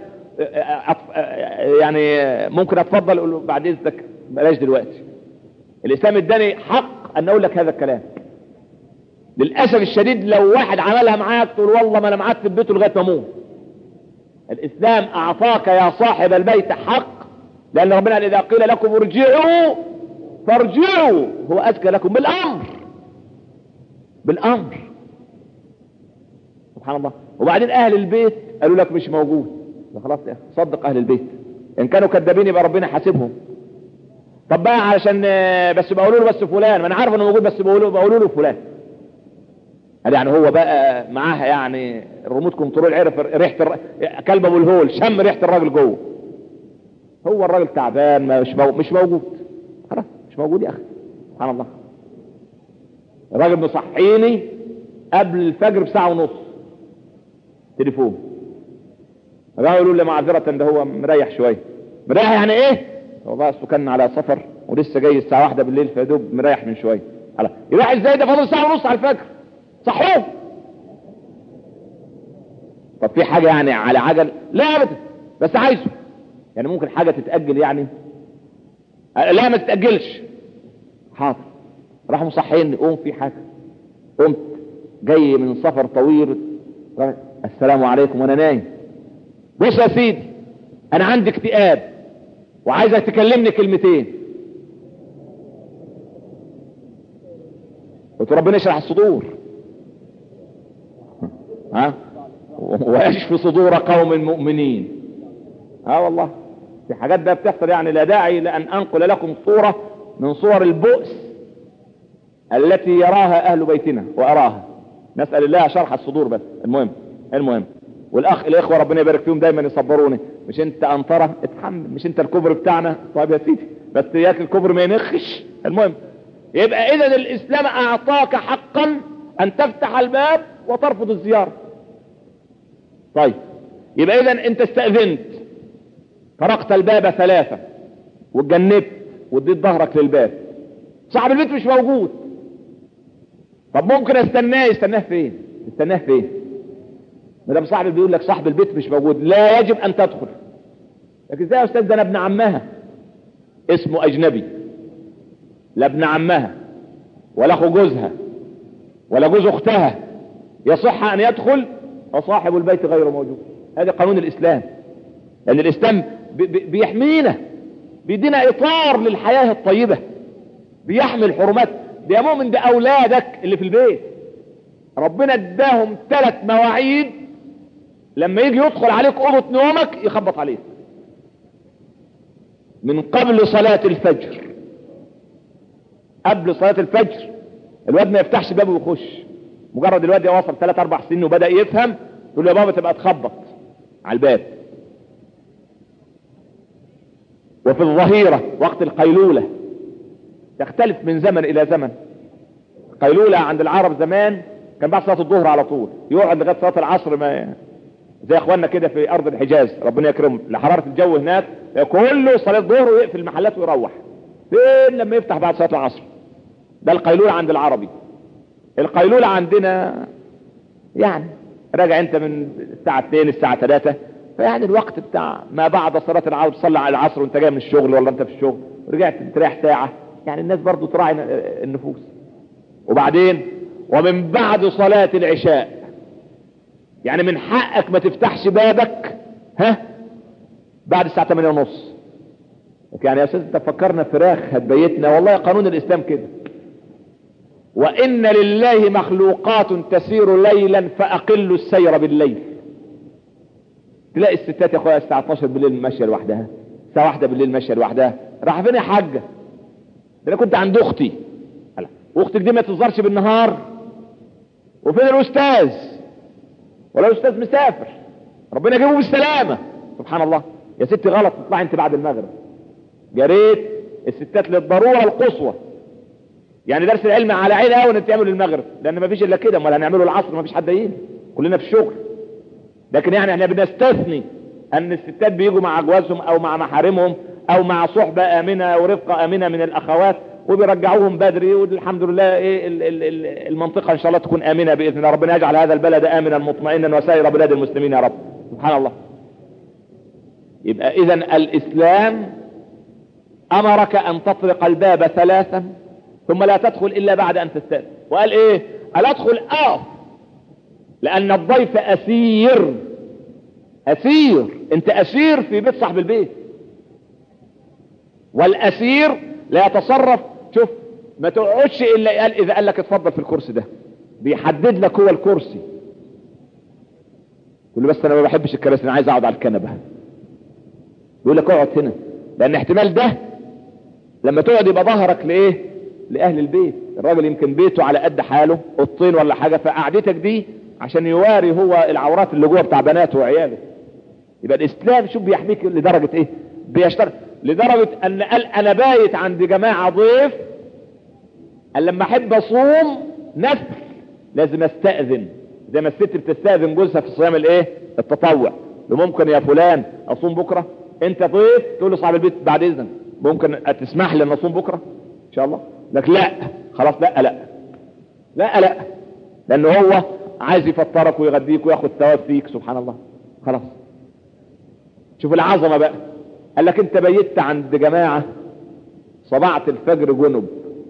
يعني ممكن اتفضل اقول له بعد اذنك بلاش دلوقتي. الاسلام اداني حق ان اقول لك هذا الكلام. للاسف الشديد لو واحد عملها معاك تقول والله ما انا معتب بيته لغايه ما اموت. الاسلام اعطاك يا صاحب البيت حق، لان ربنا قال اذا قيل لكم ارجعوا فارجعوا هو اذكى لكم بالامر بالامر سبحان الله. وبعدين اهل البيت قالوا لك مش موجود، خلاص يا صدق اهل البيت، ان كانوا كذابين يبقى ربنا حاسبهم. طب بقى علشان بس بقولوا له بس فلان، ما انا عارف انه موجود بس بقولوا بقولوا له فلان. قال يعني هو بقى معاها يعني الريموت كنترول عرف ريحه الر... كلب ابو الهول شم ريحه الراجل جوه. هو الراجل تعبان ما مش مش موجود، خلاص مش موجود يا اخي. سبحان الله. الراجل مصحيني قبل الفجر بساعه ونص تليفون، راحوا يقولوا لي معذره ده هو مريح شويه. مريح يعني ايه؟ والله اصله كان على سفر ولسه جاي الساعه واحدة بالليل فيدوب مريح من شويه. خلاص يروح ازاي ده فاضل ساعه ونص على الفجر؟ صحوه. طب في حاجه يعني على عجل؟ لا ابدا بس عايزه يعني ممكن حاجه تتاجل يعني؟ لا ما تتاجلش. حاضر. راحوا مصحيني قوم في حاجه. قمت جاي من سفر طويل السلام عليكم وانا نايم. بص يا سيدي انا عندي اكتئاب وعايزك تكلمني كلمتين. قلت ربنا يشرح الصدور ها ويشفي صدور قوم مؤمنين. ها والله في حاجات ده بتحصل يعني لا داعي لان انقل لكم صورة من صور البؤس التي يراها اهل بيتنا واراها. نسأل الله شرح الصدور. بس المهم المهم والاخ الاخوة ربنا يبارك فيهم دايما يصبروني. مش انت انطرة اتحمل، مش انت الكبر بتاعنا. طيب يا سيدي بس ياك الكبر ما ينخش. المهم يبقى اذا الاسلام اعطاك حقا ان تفتح الباب وترفض الزيارة. طيب يبقى اذا انت استأذنت طرقت الباب ثلاثة واتجنبت واديت ظهرك للباب، صاحب البيت مش موجود. طب ممكن استناه. استناه فين؟ استناه فين؟ ما دام صاحب بيقول لك صاحب البيت مش موجود لا يجب ان تدخل. لكن ازاي يا استاذ ده انا ابن عمها اسمه اجنبي، لا ابن عمها ولا اخو جوزها ولا جوز اختها يصح ان يدخل وصاحب البيت غير موجود. هذا قانون الاسلام. لان يعني الاسلام بي بي بيحمينا، بيدينا اطار للحياة الطيبة، بيحمي الحرمات. ده يا مؤمن ده اولادك اللي في البيت ربنا اداهم ثلاث مواعيد لما يجي يدخل عليك اوضه نومك يخبط عليك من قبل صلاة الفجر. قبل صلاة الفجر الواد ما يفتحش بابه ويخش. مجرد الواد يوصل ثلاث اربع سنين وبدأ يفهم تقول له يا بابا تبقى تخبط على الباب. وفي الظهيرة وقت القيلولة تختلف من زمن الى زمن. قيلولة عند العرب زمان كان بعد صلاة الظهر على طول، يقعد لغاية صلاة العصر ما زي اخواننا كده في ارض الحجاز ربنا يكرمه لحرارة الجو هناك كله صلاة الظهر ويقفل المحلات ويروح. فين لما يفتح بعد صلاة العصر؟ ده القيلولة عند العربي. القيلولة عندنا يعني راجع انت من الساعة اتنين الساعة ثلاثة، فيعني الوقت بتاع ما بعد صلاة العصر تصلي على العصر وانت جاي من الشغل ولا انت في الشغل ورجعت تريح ساعة، يعني الناس برضو تراعي النفوس. وبعدين ومن بعد صلاة العشاء يعني من حقك ما تفتحش بابك ها بعد الساعة ثمانية ونص. يعني يا استاذ انت فكرنا فراخ هتبيتنا؟ والله قانون الاسلام كده. وان لله مخلوقات تسير ليلا فاقلوا السير بالليل. تلاقي الستات يا اخويا الساعة اتناشر بالليل ماشية لوحدها، الساعة واحدة بالليل ماشية لوحدها. راح فين يا حاجة؟ ده انا كنت عند اختي. واختك دي ما تظهرش بالنهار. وفين الاستاذ؟ ولا الاستاذ مسافر ربنا يجيبه بالسلامة. سبحان الله. يا ستي غلط تطلعي انت بعد المغرب. يا ريت الستات للضرورة القصوى، يعني درس العلم على عين قوي ان تعملوا المغرب، لان ما فيش الا كده. امال هنعمله العصر؟ ما فيش حد يجي، كلنا في الشغل. لكن يعني احنا بنستثني ان الستات بيجوا مع جوازهم او مع محارمهم او مع صحبة امنة ورفقة امنة من الاخوات وبيرجعوهم بدري، والحمد لله ايه المنطقة ان شاء الله تكون امنة باذن الله. ربنا يجعل هذا البلد امنا مطمئنا وسائر بلاد المسلمين يا رب. سبحان الله. يبقى اذا الاسلام امرك ان تطرق الباب ثلاثا ثم لا تدخل الا بعد ان تستأذن. وقال ايه؟ قال ادخل اقف، لان الضيف اسير. اسير، انت اسير في بيت صاحب البيت، والاسير لا يتصرف. شوف، ما تقعدش الا قال اذا قال لك اتفضل في الكرسي ده، بيحدد لك هو الكرسي. يقول له بس انا ما بحبش الكراسي، انا عايز اقعد على الكنبه. يقول لك اقعد هنا، لان احتمال ده لما تقعد يبقى ظهرك لايه؟ لاهل البيت. الراجل يمكن بيته على قد حاله، اوضتين ولا حاجه، فقعدتك دي عشان يواري هو العورات اللي جوه بتاع بناته وعياله. يبقى الاسلام شوف بيحميك لدرجه ايه؟ بيشترط لدرجه ان قال انا بايت عند جماعه ضيف، قال لما احب اصوم نفل لازم استاذن، زي ما الست بتستاذن جوزها في صيام الايه؟ التطوع. ممكن يا فلان اصوم بكره؟ انت ضيف تقول له صاحب البيت بعد اذنك ممكن تسمح لي ان اصوم بكره ان شاء الله؟ لك لا، خلاص لا لا لا لا، لانه هو عايز يفطرك ويغديك وياخد ثواب فيك. سبحان الله. خلاص. شوف العظمه بقى. قال لك انت بيت عند جماعه صبعت الفجر جنب،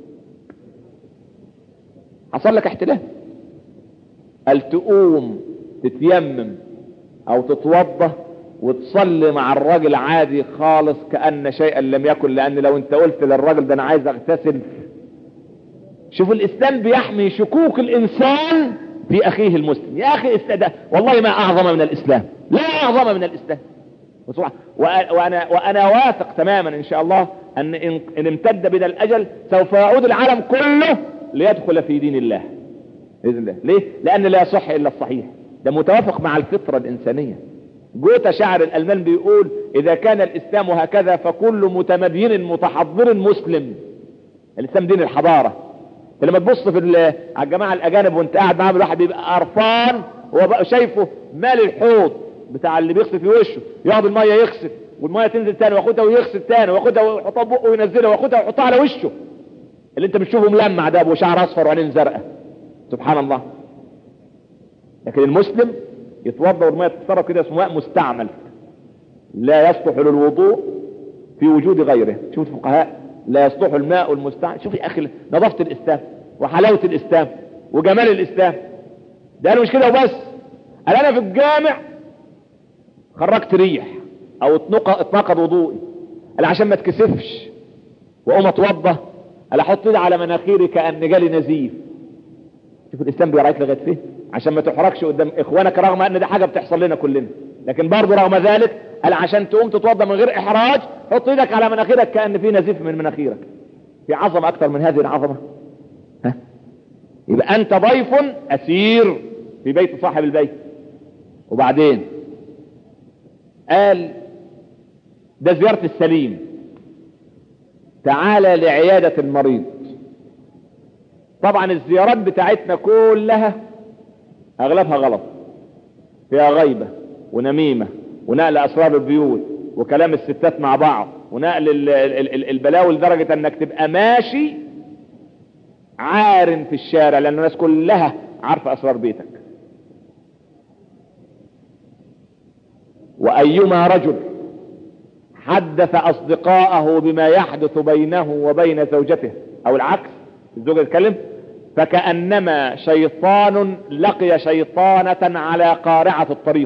حصل لك احتلال، قال تقوم تتيمم او تتوضى وتصلي مع الراجل عادي خالص كأن شيئا لم يكن، لان لو انت قلت للراجل ده انا عايز اغتسل. شوف الاسلام بيحمي شكوك الانسان في اخيه المسلم. يا اخي ده والله ما اعظم من الاسلام، لا اعظم من الاسلام. وانا وانا واثق تماما ان شاء الله ان ان امتد بنا الاجل سوف يعود العالم كله ليدخل في دين الله باذن الله. ليه؟ لان لا يصح الا الصحيح، ده متوافق مع الفطره الانسانيه. جوتا شاعر الالمان بيقول اذا كان الاسلام هكذا فكل متمدين متحضر مسلم. الاسلام دين الحضاره. انت لما تبص في على الجماعه الاجانب وانت قاعد معاهم الواحد بيبقى قرفان وهو بقى شايفه مال الحوض بتاع اللي بيغسل في وشه، ياخد الميه يغسل والميه تنزل تاني وياخدها ويغسل تاني وياخدها ويحطها بقه وينزلها وياخدها ويحطها على وشه، اللي انت بتشوفه ملمع ده ابو شعر اصفر وعينين زرقاء. سبحان الله. لكن المسلم يتوضا والميه تتصرف كده، اسمه ماء مستعمل لا يصلح للوضوء في وجود غيره. شوف الفقهاء، لا يصلح الماء المستعمل. شوف يا اخي نظافه الاسلام وحلاوه الاسلام وجمال الاسلام. ده مش كده وبس. قال انا في الجامع خرجت ريح او اتنقض وضوئي، قال عشان ما تكسفش واقوم اتوضى، قال احط ايدي على مناخيري كان جالي نزيف. شوف الاسلام بيراعيك لغايه فين عشان ما تحرجش قدام اخوانك، رغم ان دي حاجه بتحصل لنا كلنا، لكن برضه رغم ذلك قال عشان تقوم تتوضى من غير احراج حط ايدك على مناخيرك كان في نزيف من مناخيرك. في عظمه اكتر من هذه العظمه؟ ها؟ يبقى انت ضيف اسير في بيت صاحب البيت. وبعدين قال ده زياره السليم، تعالى لعياده المريض. طبعا الزيارات بتاعتنا كلها اغلبها غلط، فيها غيبة ونميمة ونقل اسرار البيوت وكلام الستات مع بعض ونقل البلاوي لدرجة انك تبقى ماشي عار في الشارع لان الناس كلها عارفة اسرار بيتك. وايما رجل حدث اصدقاءه بما يحدث بينه وبين زوجته او العكس، الزوجة تتكلم، فكأنما شيطان لقي شيطانة على قارعة الطريق.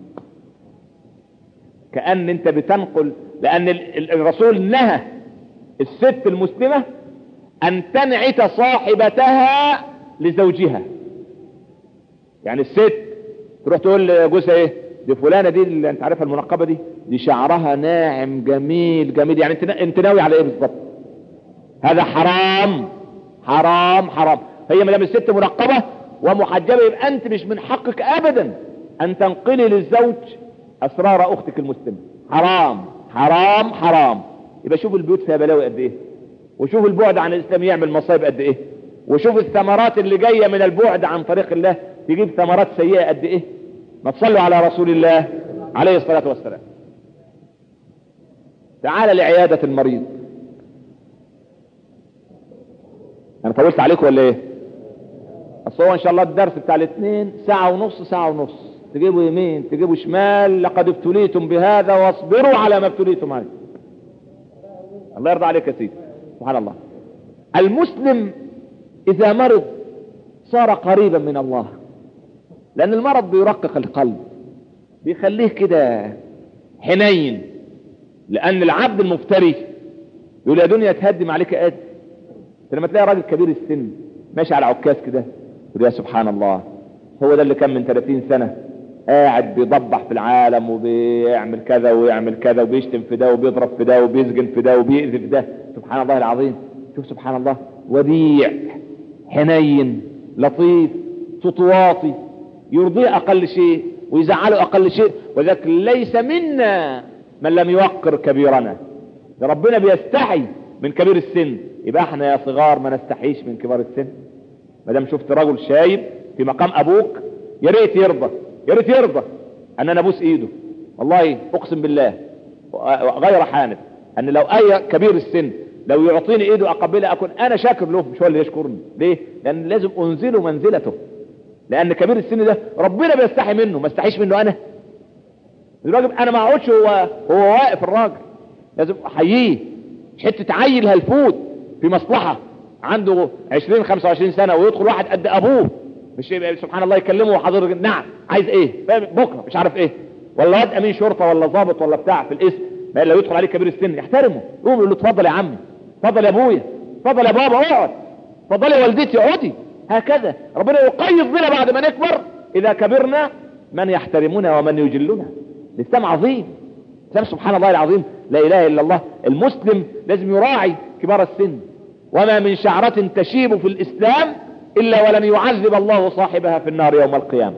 كأن انت بتنقل، لان الرسول نهى الست المسلمة ان تنعت صاحبتها لزوجها. يعني الست تروح تقول لجوزها ايه دي فلانة دي اللي انت عارفها المنقبة دي دي شعرها ناعم جميل جميل، يعني انت انت ناوي على ايه بالظبط؟ هذا حرام حرام حرام. هي مدام الست منقبة ومحجبة يبقى انت مش من حقك ابدا ان تنقلي للزوج اسرار اختك المسلمة. حرام حرام حرام. يبقى شوف البيوت فيها بلاوي قد ايه، وشوف البعد عن الاسلام يعمل مصايب قد ايه، وشوف الثمرات اللي جاية من البعد عن طريق الله تجيب ثمرات سيئة قد ايه. ما تصلوا على رسول الله عليه الصلاة والسلام. تعال لعيادة المريض. انا طولت عليكم ولا ايه؟ اصل هو ان شاء الله الدرس بتاع الاثنين ساعة ونص ساعة ونص، تجيبوا يمين تجيبوا شمال، لقد ابتليتم بهذا واصبروا على ما ابتليتم عليه. الله يرضى عليك يا سيدي. سبحان الله. المسلم اذا مرض صار قريبا من الله، لان المرض بيرقق القلب، بيخليه كده حنين. لان العبد المفتري يقول يا دنيا تهدم عليك قد. لما تلاقي راجل كبير السن ماشي على عكاز كده يقول يا سبحان الله، هو ده اللي كان من ثلاثين سنة قاعد بيضبح في العالم وبيعمل كذا ويعمل كذا وبيشتم في ده وبيضرب في ده وبيسجن في ده وبيأذي في ده. سبحان الله العظيم. شوف سبحان الله، وديع حنين لطيف تطواطي، يرضيه اقل شيء ويزعله اقل شيء. وذلك ليس منا من لم يوقر كبيرنا. ربنا بيستحي من كبير السن، يبقى احنا يا صغار ما نستحيش من كبار السن. ما دام شفت رجل شايب في مقام ابوك يا ريت يرضى، يا ريت يرضى ان انا ابوس ايده. والله اقسم بالله غير حانف ان لو اي كبير السن لو يعطيني ايده اقبلها اكون انا شاكر له، مش هو اللي يشكرني. ليه؟ لان لازم انزله منزلته، لان كبير السن ده ربنا بيستحي منه، ما استحيش منه انا. الراجل انا ما اقعدش هو هو واقف، الراجل لازم احييه. حته عيل هلفوت في مصلحه عنده عشرين خمسة وعشرين سنه ويدخل واحد قد ابوه، مش سبحان الله يكلمه وحضرتك نعم عايز ايه بكره مش عارف ايه، ولا واد امين شرطه ولا ضابط ولا بتاع في الاسم، لو يدخل عليه كبير السن يحترمه، يقوم يقول له اتفضل يا عمي، اتفضل يا ابويا، اتفضل يا بابا اقعد، اتفضل يا والدتي اقعدي. هكذا ربنا يقيض بنا بعد ما نكبر اذا كبرنا من يحترمنا ومن يجلنا. الاسلام عظيم، الاسلام سبحان الله العظيم، لا اله الا الله. المسلم لازم يراعي كبار السن. وما من شعرة تشيب في الاسلام الا ولن يعذب الله صاحبها في النار يوم القيامة.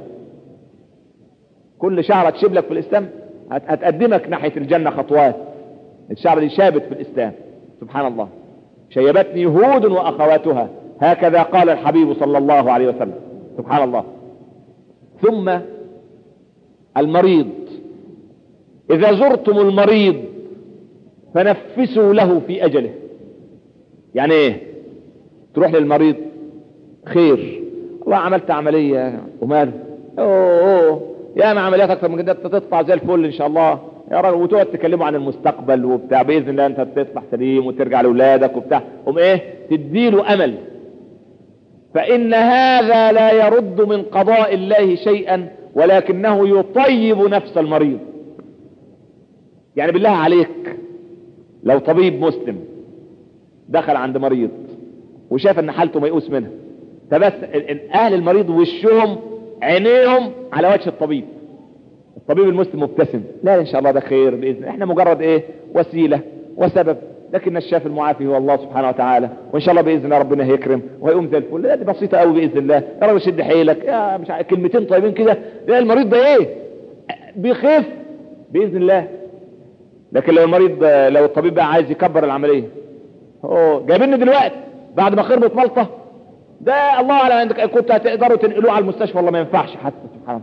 كل شعرة تشيب لك في الاسلام هتقدمك ناحية الجنة خطوات. الشعرة دي شابت في الاسلام سبحان الله. شيبتني هود واخواتها، هكذا قال الحبيب صلى الله عليه وسلم سبحان الله. ثم المريض، اذا زرتم المريض فنفسوا له في اجله. يعني ايه؟ تروح للمريض خير، والله عملت عملية وماله، اوه اوه يا ما عمليات اكتر من كده، تطلع زي الفل ان شاء الله يا راجل، وتقعد تكلموا عن المستقبل وبتاع، باذن الله انت تطلع سليم وترجع لاولادك وبتاع، قوم ايه تديله امل. فان هذا لا يرد من قضاء الله شيئا، ولكنه يطيب نفس المريض. يعني بالله عليك لو طبيب مسلم دخل عند مريض وشاف ان حالته ميؤوس منها، فبس اهل المريض وشهم عينيهم على وجه الطبيب، الطبيب المسلم مبتسم، لا ان شاء الله ده خير باذن، احنا مجرد ايه وسيله وسبب، لكن الشافي المعافي هو الله سبحانه وتعالى، وان شاء الله باذن الله ربنا هيكرم وهيقوم زي الفل. لا دي بسيطه قوي باذن الله، يا راجل شد حيلك يا مش عارف كلمتين طيبين كده، لا المريض ده ايه بيخف باذن الله. لكن لو المريض لو الطبيب بقى عايز يكبر العمليه، اوه جايبيني دلوقتي بعد ما خربت ملطه، ده الله اعلم عندك كنت هتقدروا تنقلوه على المستشفى والله ما ينفعش حتى سبحان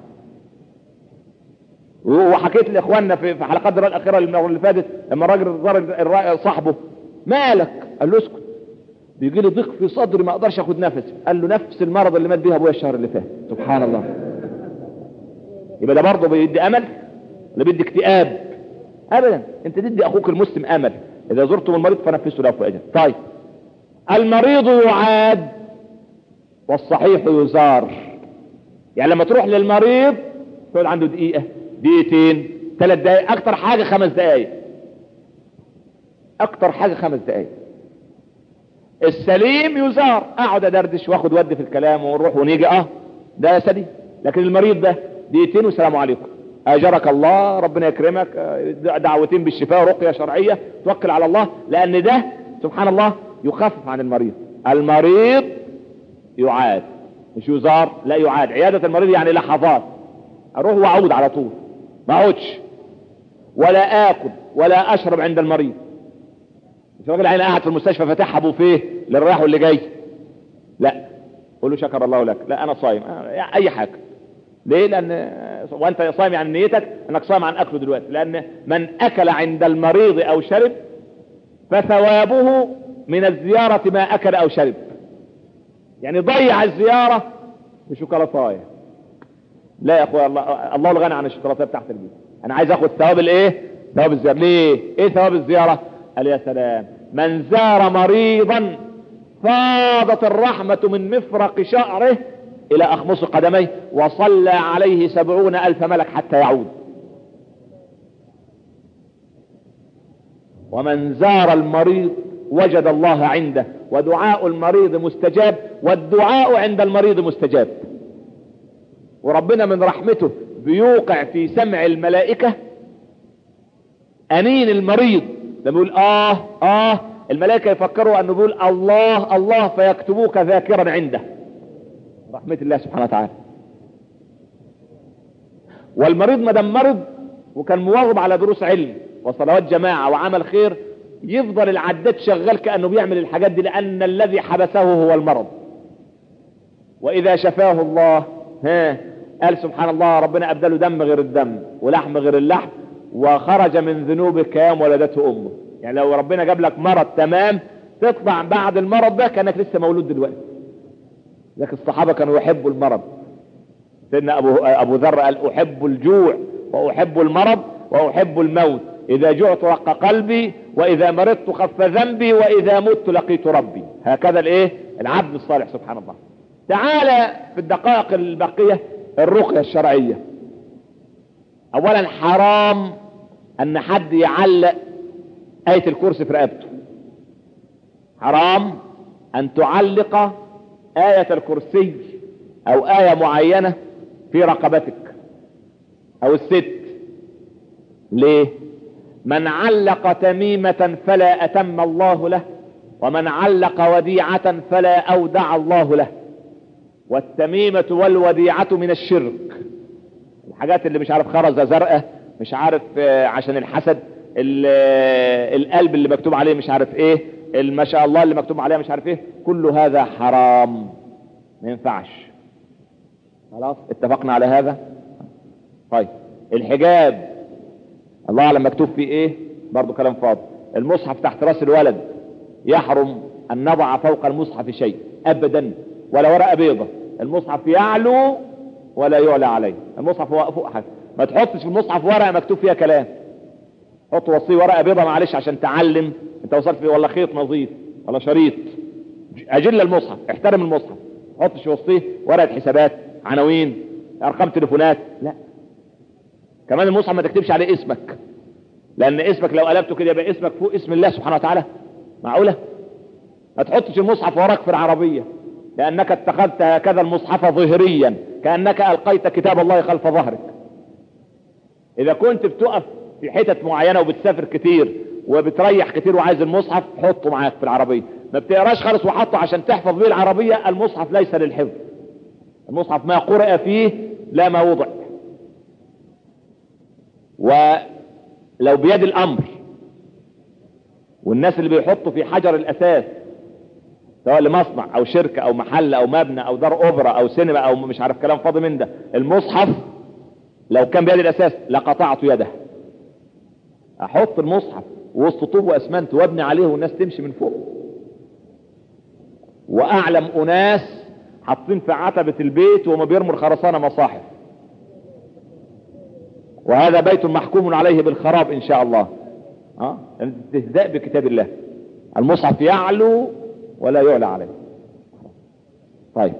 الله. وحكيت لاخواننا في حلقات الدراسه الاخيره اللي فاتت لما الراجل زار صاحبه، مالك؟ قال له اسكت بيجي لي ضيق في صدري ما اقدرش اخد نفسي. قال له نفس المرض اللي مات بيه ابويا الشهر اللي فات. سبحان الله. يبقى ده برضه بيدي امل ولا بيدي اكتئاب؟ ابدا، انت تدي اخوك المسلم امل. اذا زرتم المريض فنفسوا له في اجل. طيب المريض يعاد والصحيح يزار. يعني لما تروح للمريض تقعد عنده دقيقة دقيقتين ثلاث دقائق، اكتر حاجة خمس دقائق، اكتر حاجة خمس دقائق. السليم يزار، اقعد ادردش واخد ودي في الكلام ونروح ونيجي، اه ده سليم. لكن المريض ده دقيقتين والسلام عليكم، اجرك الله ربنا يكرمك، دعوتين بالشفاء ورقية شرعية، توكل على الله، لان ده سبحان الله يخفف عن المريض. المريض يعاد مش يزار، لا يعاد. عيادة المريض يعني لحظات، اروح واعود على طول، ما اقعدش ولا اكل ولا اشرب عند المريض. مش راجل عين قاعد في المستشفى فاتحها بوفيه للرايح واللي جاي، لا قول له شكر الله لك، لا انا صايم، اي حاجه ليه؟ لان وانت صايم يعني نيتك انك صايم عن اكله دلوقتي، لان من اكل عند المريض او شرب فثوابه من الزيارة ما اكل او شرب. يعني ضيع الزيارة بشوكولاتايه. لا يا اخويا، الله الله الغني عن الشوكولاتايه بتاعت البيت. انا عايز اخد ثواب الايه؟ ثواب الزيارة. ليه؟ ايه ثواب الزيارة؟ قال يا سلام، من زار مريضا فاضت الرحمة من مفرق شعره الى اخمص قدميه وصلى عليه سبعون الف ملك حتى يعود. ومن زار المريض وجد الله عنده، ودعاء المريض مستجاب، والدعاء عند المريض مستجاب. وربنا من رحمته بيوقع في سمع الملائكة انين المريض لما يقول اه اه، الملائكة يفكروا انه بيقول الله الله فيكتبوك ذاكرا عنده. رحمة الله سبحانه وتعالى. والمريض ما دام مرض وكان مواظب على دروس علم وصلوات جماعة وعمل خير، يفضل العداد شغال كأنه بيعمل الحاجات دي، لأن الذي حبسه هو المرض. وإذا شفاه الله ها قال سبحان الله، ربنا أبدله دم غير الدم ولحم غير اللحم، وخرج من ذنوبك كيوم ولدته أمه. يعني لو ربنا جاب لك مرض تمام، تطلع بعد المرض ده كأنك لسه مولود دلوقتي. لكن الصحابة كانوا يحبوا المرض. سيدنا أبو, أبو ذر قال أحب الجوع وأحب المرض وأحب الموت، إذا جعت رق قلبي وإذا مرضت خف ذنبي وإذا مت لقيت ربي. هكذا الإيه؟ العبد الصالح سبحان الله. تعالى في الدقائق الباقية الرقية الشرعية. أولا حرام أن حد يعلق آية الكرسي في رقبته. حرام أن تعلق آية الكرسي أو آية معينة في رقبتك أو الست. ليه؟ من علق تميمة فلا أتم الله له، ومن علق وديعة فلا أودع الله له. والتميمة والوديعة من الشرك. الحاجات اللي مش عارف خرزة زرقاء، مش عارف عشان الحسد، القلب اللي مكتوب عليه مش عارف ايه، ما شاء الله اللي مكتوب عليه مش عارف ايه، كل هذا حرام ما ينفعش. خلاص اتفقنا على هذا. طيب الحجاب الله اعلم مكتوب فيه ايه، برضو كلام فاضي. المصحف تحت راس الولد يحرم ان نضع فوق المصحف شيء ابدا، ولا ورقه بيضه. المصحف يعلو ولا يعلى عليه. المصحف هو فوق حاجه. ما تحطش في المصحف ورقه مكتوب فيها كلام، حط وصيه ورقه بيضه معلش عشان تعلم انت وصلت فيه، ولا خيط نظيف ولا شريط. اجل المصحف، احترم المصحف. ما تحطش وصيه ورقه حسابات، عناوين، ارقام تليفونات، لا. كمان المصحف ما تكتبش عليه اسمك، لان اسمك لو قلبته كده يبقى اسمك فوق اسم الله سبحانه وتعالى. معقوله؟ ما تحطش المصحف وراك في العربيه، لانك اتخذت هكذا المصحف ظهريا، كانك القيت كتاب الله خلف ظهرك. اذا كنت بتقف في حتت معينه وبتسافر كتير وبتريح كتير وعايز المصحف، حطه معاك في العربيه. ما بتقراش خالص وحطه عشان تحفظ بيه العربيه. المصحف ليس للحفظ. المصحف ما قرأ فيه لا ما وضع. ولو بيد الامر، والناس اللي بيحطوا في حجر الاساس سواء لمصنع او شركة او محل او مبنى او دار اوبرا او سينما او مش عارف كلام فاضي من ده، المصحف لو كان بيد الاساس لقطعت يده. احط المصحف وسط طوب واسمنت وابني عليه والناس تمشي من فوق. واعلم اناس حاطين في عتبة البيت وما بيرموا الخرسانة مصاحف، وهذا بيت محكوم عليه بالخراب ان شاء الله. اه استهزاء بكتاب الله. المصحف يعلو ولا يعلى عليه. طيب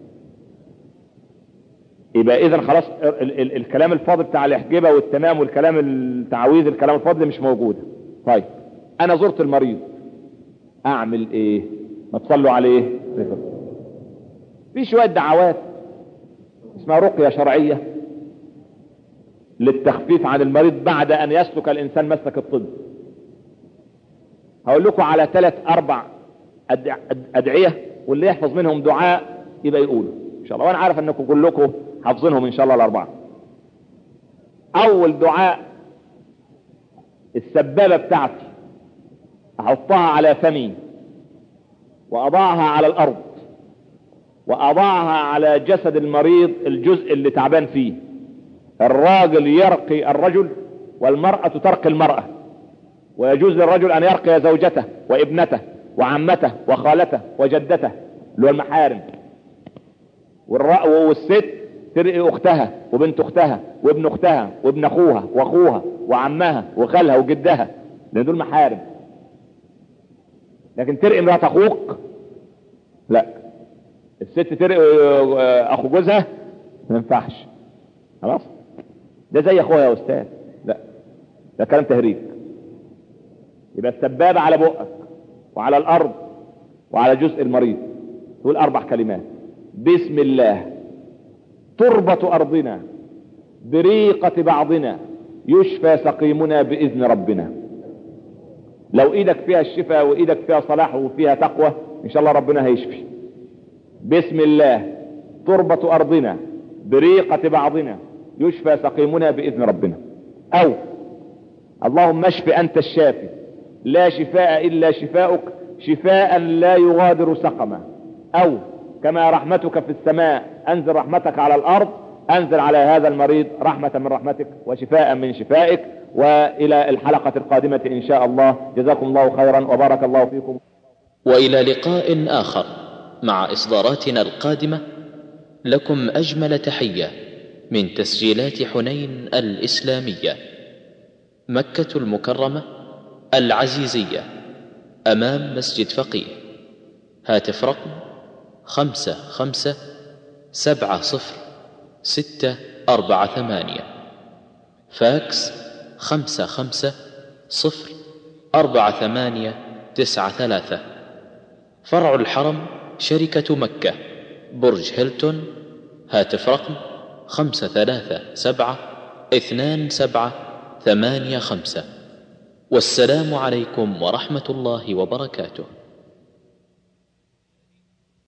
يبقى اذا خلاص ال ال الكلام الفاضي بتاع الاحجبه والتمام والكلام التعويذ، الكلام الفاضي مش موجود. طيب انا زرت المريض، اعمل ايه؟ ما تصلوا عليه. في شويه دعوات اسمها رقيه شرعيه للتخفيف عن المريض بعد ان يسلك الانسان مسلك الطب. هقول لكم على ثلاث اربع ادعيه، واللي يحفظ منهم دعاء يبقى يقوله ان شاء الله، وانا عارف انكم كلكم حافظينهم ان شاء الله الاربعه. اول دعاء، السبابه بتاعتي احطها على فمي واضعها على الارض وأضعها على جسد المريض الجزء اللي تعبان فيه. الراجل يرقي الرجل والمرأة ترقي المرأة، ويجوز للرجل أن يرقي زوجته وابنته وعمته وخالته وجدته اللي هو المحارم، والست ترقي أختها وبنت أختها وابن أختها وابن أخوها وأخوها وعمها وخالها وجدها، لأن دول محارم. لكن ترقي امرأة أخوك لا، الست ترقي أخو جوزها ما ينفعش، خلاص ده زي أخوها يا أستاذ، لا ده كلام تهريج. يبقى السبابة على بقك وعلى الأرض وعلى جزء المريض، تقول أربع كلمات: بسم الله، تربة أرضنا، بريقة بعضنا، يشفى سقيمنا بإذن ربنا. لو إيدك فيها الشفاء وإيدك فيها صلاح وفيها تقوى إن شاء الله ربنا هيشفي. بسم الله، تربة أرضنا، بريقة بعضنا، يشفى سقيمنا بإذن ربنا. أو اللهم اشف أنت الشافي، لا شفاء إلا شفاؤك، شفاء لا يغادر سقما. أو كما رحمتك في السماء أنزل رحمتك على الأرض، أنزل على هذا المريض رحمة من رحمتك وشفاء من شفائك. وإلى الحلقة القادمة إن شاء الله، جزاكم الله خيرا وبارك الله فيكم. وإلى لقاء آخر مع إصداراتنا القادمة، لكم أجمل تحية من تسجيلات حنين الإسلامية، مكة المكرمة العزيزية، أمام مسجد فقيه. هاتف رقم خمسة خمسة سبعة صفر ستة أربعة ثمانية، فاكس خمسة خمسة صفر أربعة ثمانية تسعة ثلاثة. فرع الحرم شركة مكة، برج هيلتون. هاتف رقم خمسة ثلاثة سبعة اثنان سبعة ثمانية خمسة. والسلام عليكم ورحمة الله وبركاته.